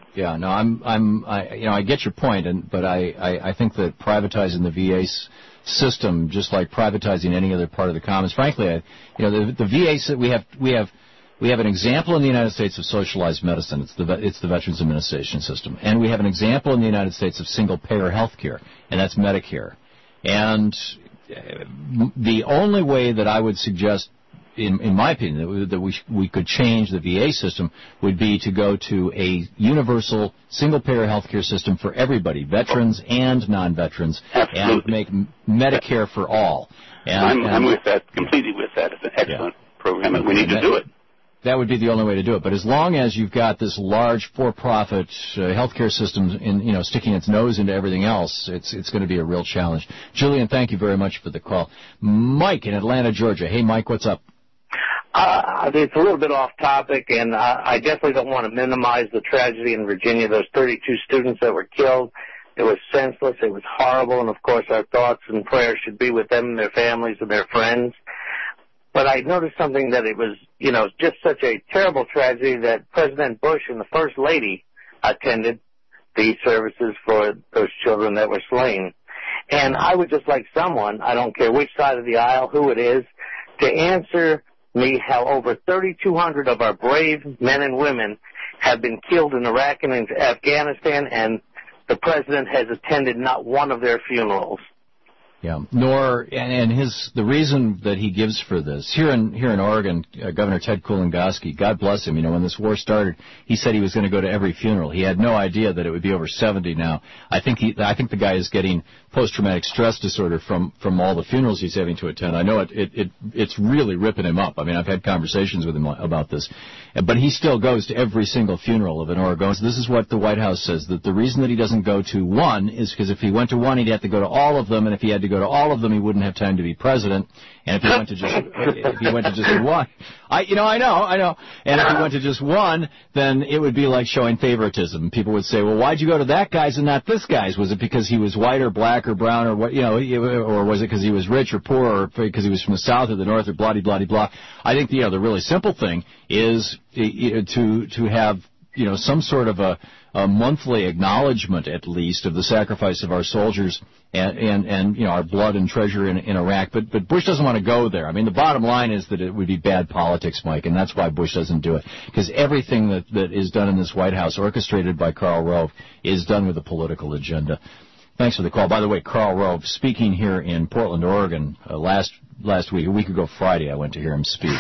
I get your point, but I think that privatizing the VA system, just like privatizing any other part of the commons, frankly, the VA, we have an example in the United States of socialized medicine. It's the Veterans Administration system, and we have an example in the United States of single-payer health care, and that's Medicare. And the only way that I would suggest, in my opinion, that we could change the VA system would be to go to a universal single-payer health care system for everybody, veterans and non-veterans, and make Medicare for all. I'm with that, completely with that. It's an excellent program, and we need to do it. That would be the only way to do it. But as long as you've got this large for-profit healthcare system, sticking its nose into everything else, it's going to be a real challenge. Julian, thank you very much for the call. Mike in Atlanta, Georgia. Hey, Mike, what's up? It's a little bit off topic, and I definitely don't want to minimize the tragedy in Virginia. Those 32 students that were killed, it was senseless, it was horrible, and of course our thoughts and prayers should be with them and their families and their friends. But I noticed something that it was, just such a terrible tragedy that President Bush and the First Lady attended the services for those children that were slain. And I would just like someone, I don't care which side of the aisle, who it is, to answer me how over 3,200 of our brave men and women have been killed in Iraq and in Afghanistan, and the president has attended not one of their funerals. Yeah, the reason that he gives for this here in Oregon, Governor Ted Kulongoski, God bless him. When this war started, he said he was going to go to every funeral. He had no idea that it would be over 70 now. I think the guy is getting post-traumatic stress disorder from all the funerals he's having to attend. I know it's really ripping him up. I mean, I've had conversations with him about this, but he still goes to every single funeral of an Oregon. So this is what the White House says, that the reason that he doesn't go to one is because if he went to one, he'd have to go to all of them, and if he had to go to all of them, he wouldn't have time to be president. And if he went to just one, I know. And if he went to just one, then it would be like showing favoritism. People would say, well, why'd you go to that guy's and not this guy's? Was it because he was white or black or brown or what? Or was it because he was rich or poor or because he was from the South or the North or blah, blah, blah. I think the really simple thing is to have some sort of a monthly acknowledgement, at least, of the sacrifice of our soldiers and our blood and treasure in Iraq. But Bush doesn't want to go there. I mean, the bottom line is that it would be bad politics, Mike, and that's why Bush doesn't do it. Because everything that is done in this White House, orchestrated by Karl Rove, is done with a political agenda. Thanks for the call. By the way, Karl Rove, speaking here in Portland, Oregon, last week, a week ago Friday, I went to hear him speak.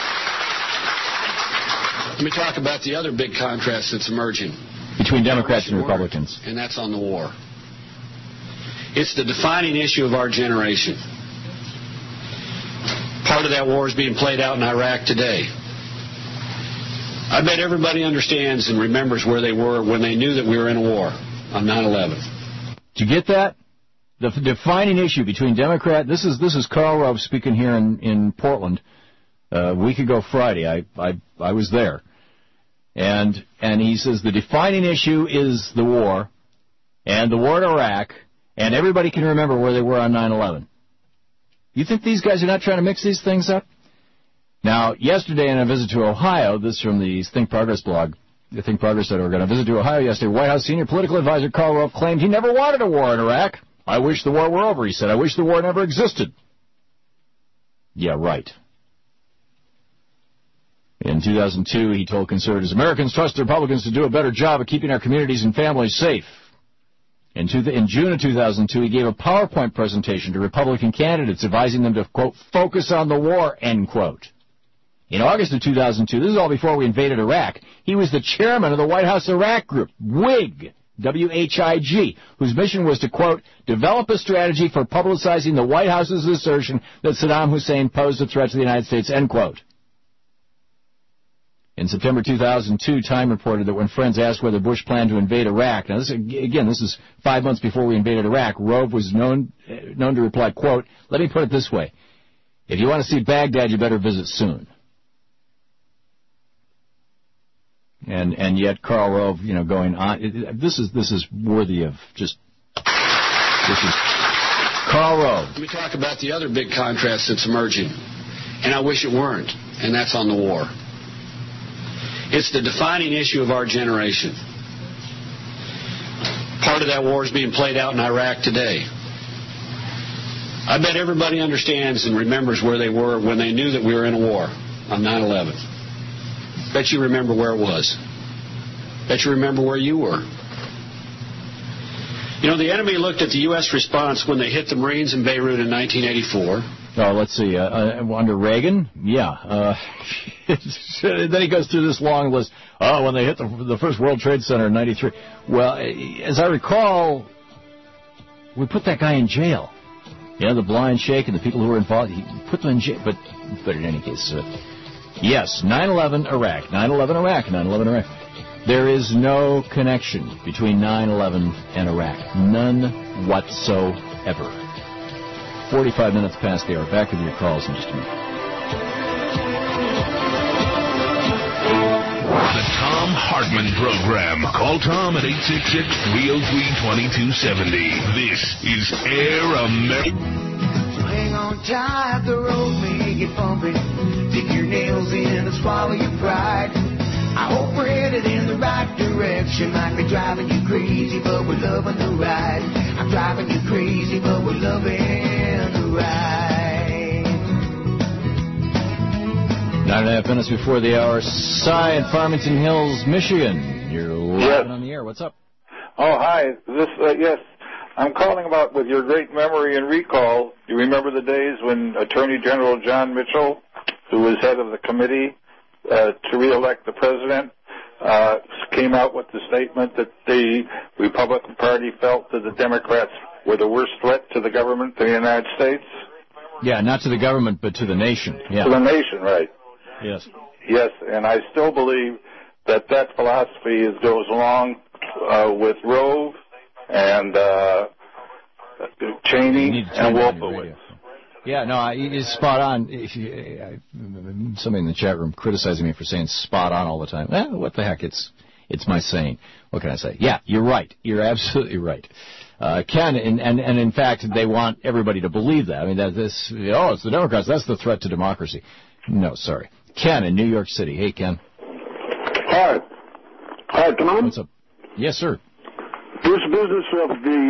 Let me talk about the other big contrast that's emerging. Between Democrats and Republicans. And that's on the war. It's the defining issue of our generation. Part of that war is being played out in Iraq today. I bet everybody understands and remembers where they were when they knew that we were in a war on 9/11. Did you get that? The defining issue between Democrat. This is Karl Rove speaking here in Portland. A week ago Friday, I was there, and he says the defining issue is the war, and the war in Iraq, and everybody can remember where they were on 9/11. You think these guys are not trying to mix these things up? Now, yesterday in a visit to Ohio, this from the Think Progress blog, the thinkprogress.org, on a visit to Ohio yesterday, White House senior political advisor Karl Rove claimed he never wanted a war in Iraq. I wish the war were over, he said. I wish the war never existed. Yeah, right. In 2002, he told conservatives, Americans trust Republicans to do a better job of keeping our communities and families safe. In June of 2002, he gave a PowerPoint presentation to Republican candidates advising them to, quote, focus on the war, end quote. In August of 2002, this is all before we invaded Iraq, he was the chairman of the White House Iraq Group, WIG, W-H-I-G, whose mission was to, quote, develop a strategy for publicizing the White House's assertion that Saddam Hussein posed a threat to the United States, end quote. In September 2002, Time reported that when friends asked whether Bush planned to invade Iraq, now this is 5 months before we invaded Iraq, Rove was known to reply, quote, let me put it this way, if you want to see Baghdad, you better visit soon. And yet Karl Rove, going on, this is worthy of just, this is Karl Rove. Let me talk about the other big contrast that's emerging, and I wish it weren't, and that's on the war. It's the defining issue of our generation. Part of that war is being played out in Iraq today. I bet everybody understands and remembers where they were when they knew that we were in a war on 9/11. Bet you remember where it was. Bet you remember where you were. The enemy looked at the U.S. response when they hit the Marines in Beirut in 1984. Oh, let's see. Under Reagan? Yeah. Then he goes through this long list. Oh, when they hit the first World Trade Center in 93. Well, as I recall, we put that guy in jail. The blind sheikh and the people who were involved, he put them in jail. But in any case, Yes, 9/11 Iraq, 9/11 Iraq, 9/11 Iraq. There is no connection between 9/11 and Iraq. None whatsoever. 45 minutes past the hour. Back with your calls in just a minute. The Tom Hartman Program. Call Tom at 866-303-2270. This is Air America. Hang on tight, the road may get bumpy. Dig your nails in and swallow your pride. I hope we're headed in the right direction. Might be driving you crazy, but we're loving the ride. I'm driving you crazy, but we're loving the ride. 9.5 minutes before the hour. Cy in Farmington Hills, Michigan. You're live on the air. What's up? Oh, hi. Yes. I'm calling about with your great memory and recall. Do you remember the days when Attorney General John Mitchell, who was head of the committee to re-elect the president, came out with the statement that the Republican Party felt that the Democrats were the worst threat to the government of the United States? Yeah, not to the government, but to the nation. Yeah. To the nation, right. Yes. Yes, and I still believe that philosophy goes along with Rove and Cheney and Wolfowitz. Yeah, no, it's spot on. Somebody in the chat room criticizing me for saying spot on all the time. What the heck? It's my saying. What can I say? Yeah, you're right. You're absolutely right. Ken, and in fact, they want everybody to believe that. I mean, it's the Democrats. That's the threat to democracy. No, sorry. Ken in New York City. Hey, Ken. Hi. Hi, Tom. What's up? Yes, sir. This business of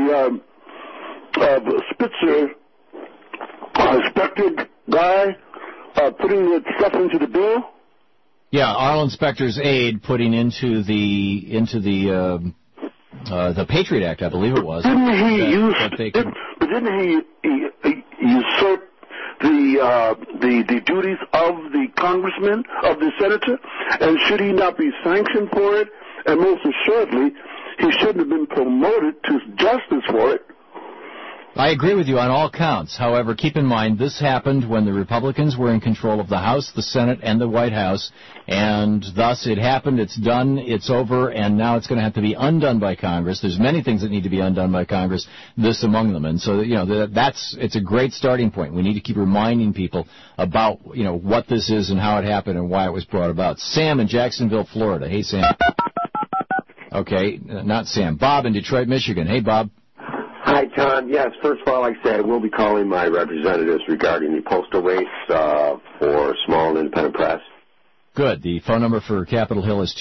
the Spitzer inspector guy putting the stuff into the bill. Yeah, Arlen Specter's aide putting into the Patriot Act, I believe it was. Didn't he usurp the duties of the congressman, of the senator, and should he not be sanctioned for it? And most assuredly, he shouldn't have been promoted to justice for it. I agree with you on all counts. However, keep in mind, this happened when the Republicans were in control of the House, the Senate, and the White House, and thus it happened, it's done, it's over, and now it's going to have to be undone by Congress. There's many things that need to be undone by Congress, this among them. And so, it's a great starting point. We need to keep reminding people about, what this is and how it happened and why it was brought about. Sam in Jacksonville, Florida. Hey, Sam. Okay, not Sam. Bob in Detroit, Michigan. Hey, Bob. Hi, Tom. Yes, first of all, like I said, I will be calling my representatives regarding the postal rates for small and independent press. Good. The phone number for Capitol Hill is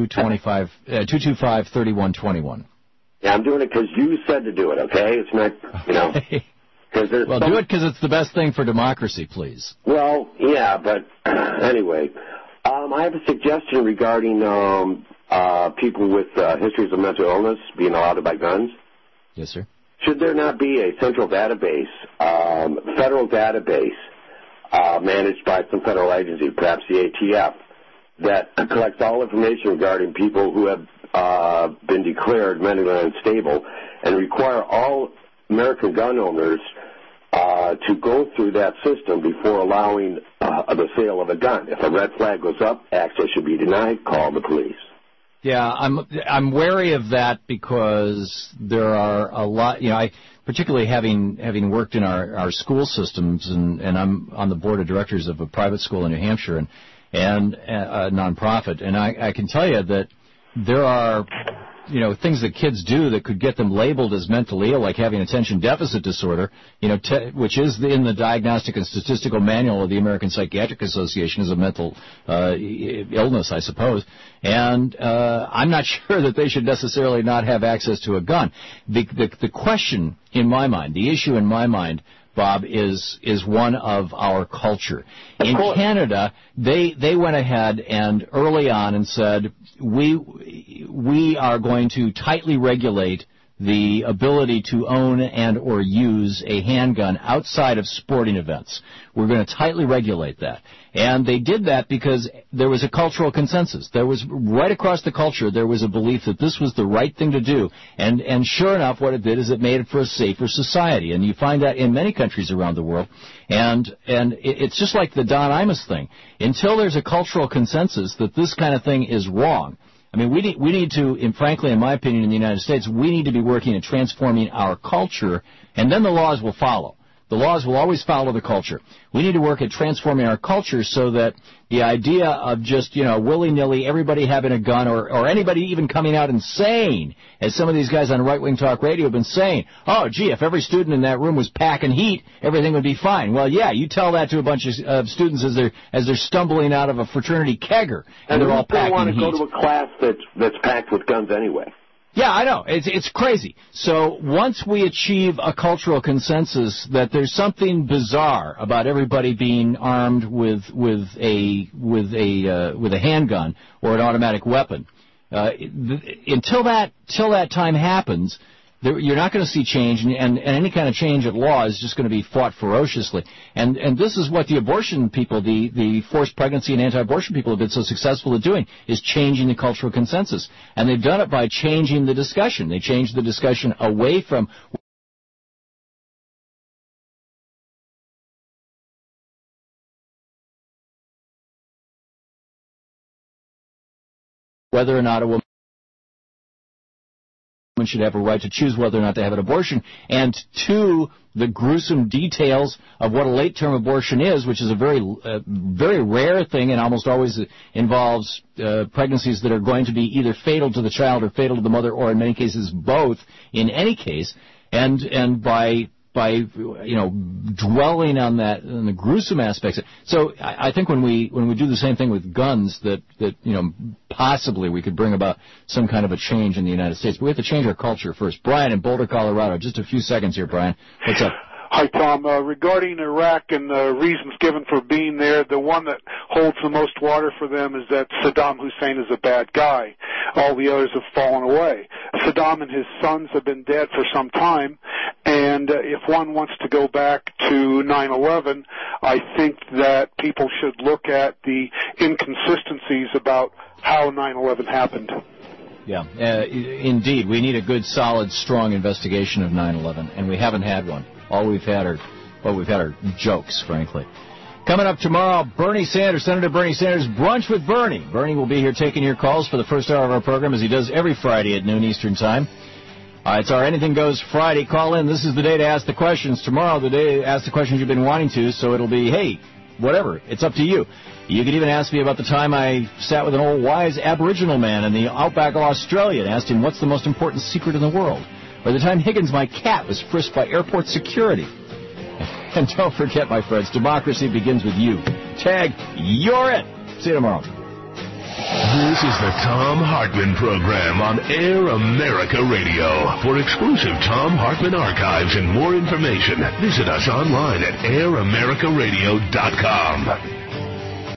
225-3121. Yeah, I'm doing it because you said to do it, okay? It's not, Well, do it because it's the best thing for democracy, please. Well, yeah, but anyway, I have a suggestion regarding people with histories of mental illness being allowed to buy guns. Yes, sir. Should there not be a central database, federal database, managed by some federal agency, perhaps the ATF, that collects all information regarding people who have been declared mentally unstable, and require all American gun owners to go through that system before allowing the sale of a gun? If a red flag goes up, access should be denied. Call the police. Yeah, I'm wary of that because there are a lot, I particularly having worked in our school systems, and I'm on the board of directors of a private school in New Hampshire and a nonprofit, and I can tell you that there are things that kids do that could get them labeled as mentally ill, like having attention deficit disorder, which is in the Diagnostic and Statistical Manual of the American Psychiatric Association as a mental illness, I suppose. And I'm not sure that they should necessarily not have access to a gun. The question in my mind, the issue in my mind, Bob, is one of our culture. In Canada, they went ahead and early on and said, we are going to tightly regulate the ability to own and or use a handgun outside of sporting events. We're going to tightly regulate that. And they did that because there was a cultural consensus. There was, right across the culture, there was a belief that this was the right thing to do. And sure enough, what it did is it made it for a safer society. And you find that in many countries around the world. And it's just like the Don Imus thing. Until there's a cultural consensus that this kind of thing is wrong, I mean, we need to, and frankly, in my opinion, in the United States, we need to be working at transforming our culture, and then the laws will follow. The laws will always follow the culture. We need to work at transforming our culture so that the idea of just, willy-nilly everybody having a gun or anybody even coming out and saying, as some of these guys on right-wing talk radio have been saying, oh, gee, if every student in that room was packing heat, everything would be fine. Well, yeah, you tell that to a bunch of students as they're stumbling out of a fraternity kegger, and they're all packing heat. And they want to go to a class that's packed with guns anyway. Yeah, I know. It's crazy. So once we achieve a cultural consensus that there's something bizarre about everybody being armed with a handgun or an automatic weapon, until that time happens, you're not going to see change, and any kind of change at law is just going to be fought ferociously. And this is what the abortion people, the forced pregnancy and anti-abortion people have been so successful at doing, is changing the cultural consensus. And they've done it by changing the discussion. They changed the discussion away from whether or not a woman should have a right to choose whether or not to have an abortion, and to the gruesome details of what a late-term abortion is, which is a very rare thing and almost always involves pregnancies that are going to be either fatal to the child or fatal to the mother, or in many cases both, in any case, and by dwelling on that and the gruesome aspects. So I think when we do the same thing with guns, that possibly we could bring about some kind of a change in the United States. But we have to change our culture first. Brian in Boulder, Colorado. Just a few seconds here, Brian. What's up? Hi, Tom. Regarding Iraq and the reasons given for being there, the one that holds the most water for them is that Saddam Hussein is a bad guy. All the others have fallen away. Saddam and his sons have been dead for some time, and if one wants to go back to 9/11, I think that people should look at the inconsistencies about how 9/11 happened. Yeah, indeed. We need a good, solid, strong investigation of 9/11, and we haven't had one. All we've had are jokes, frankly. Coming up tomorrow, Senator Bernie Sanders, Brunch with Bernie. Bernie will be here taking your calls for the first hour of our program, as he does every Friday at noon Eastern Time. It's our Anything Goes Friday. Call in. This is the day to ask the questions. Tomorrow, the day to ask the questions you've been wanting to, so it'll be, hey, whatever. It's up to you. You could even ask me about the time I sat with an old wise Aboriginal man in the outback of Australia and asked him what's the most important secret in the world. Or the time Higgins, my cat, was frisked by airport security. And don't forget, my friends, democracy begins with you. Tag, you're it. See you tomorrow. This is the Thom Hartmann Program on Air America Radio. For exclusive Thom Hartmann archives and more information, visit us online at airamerica.radio.com.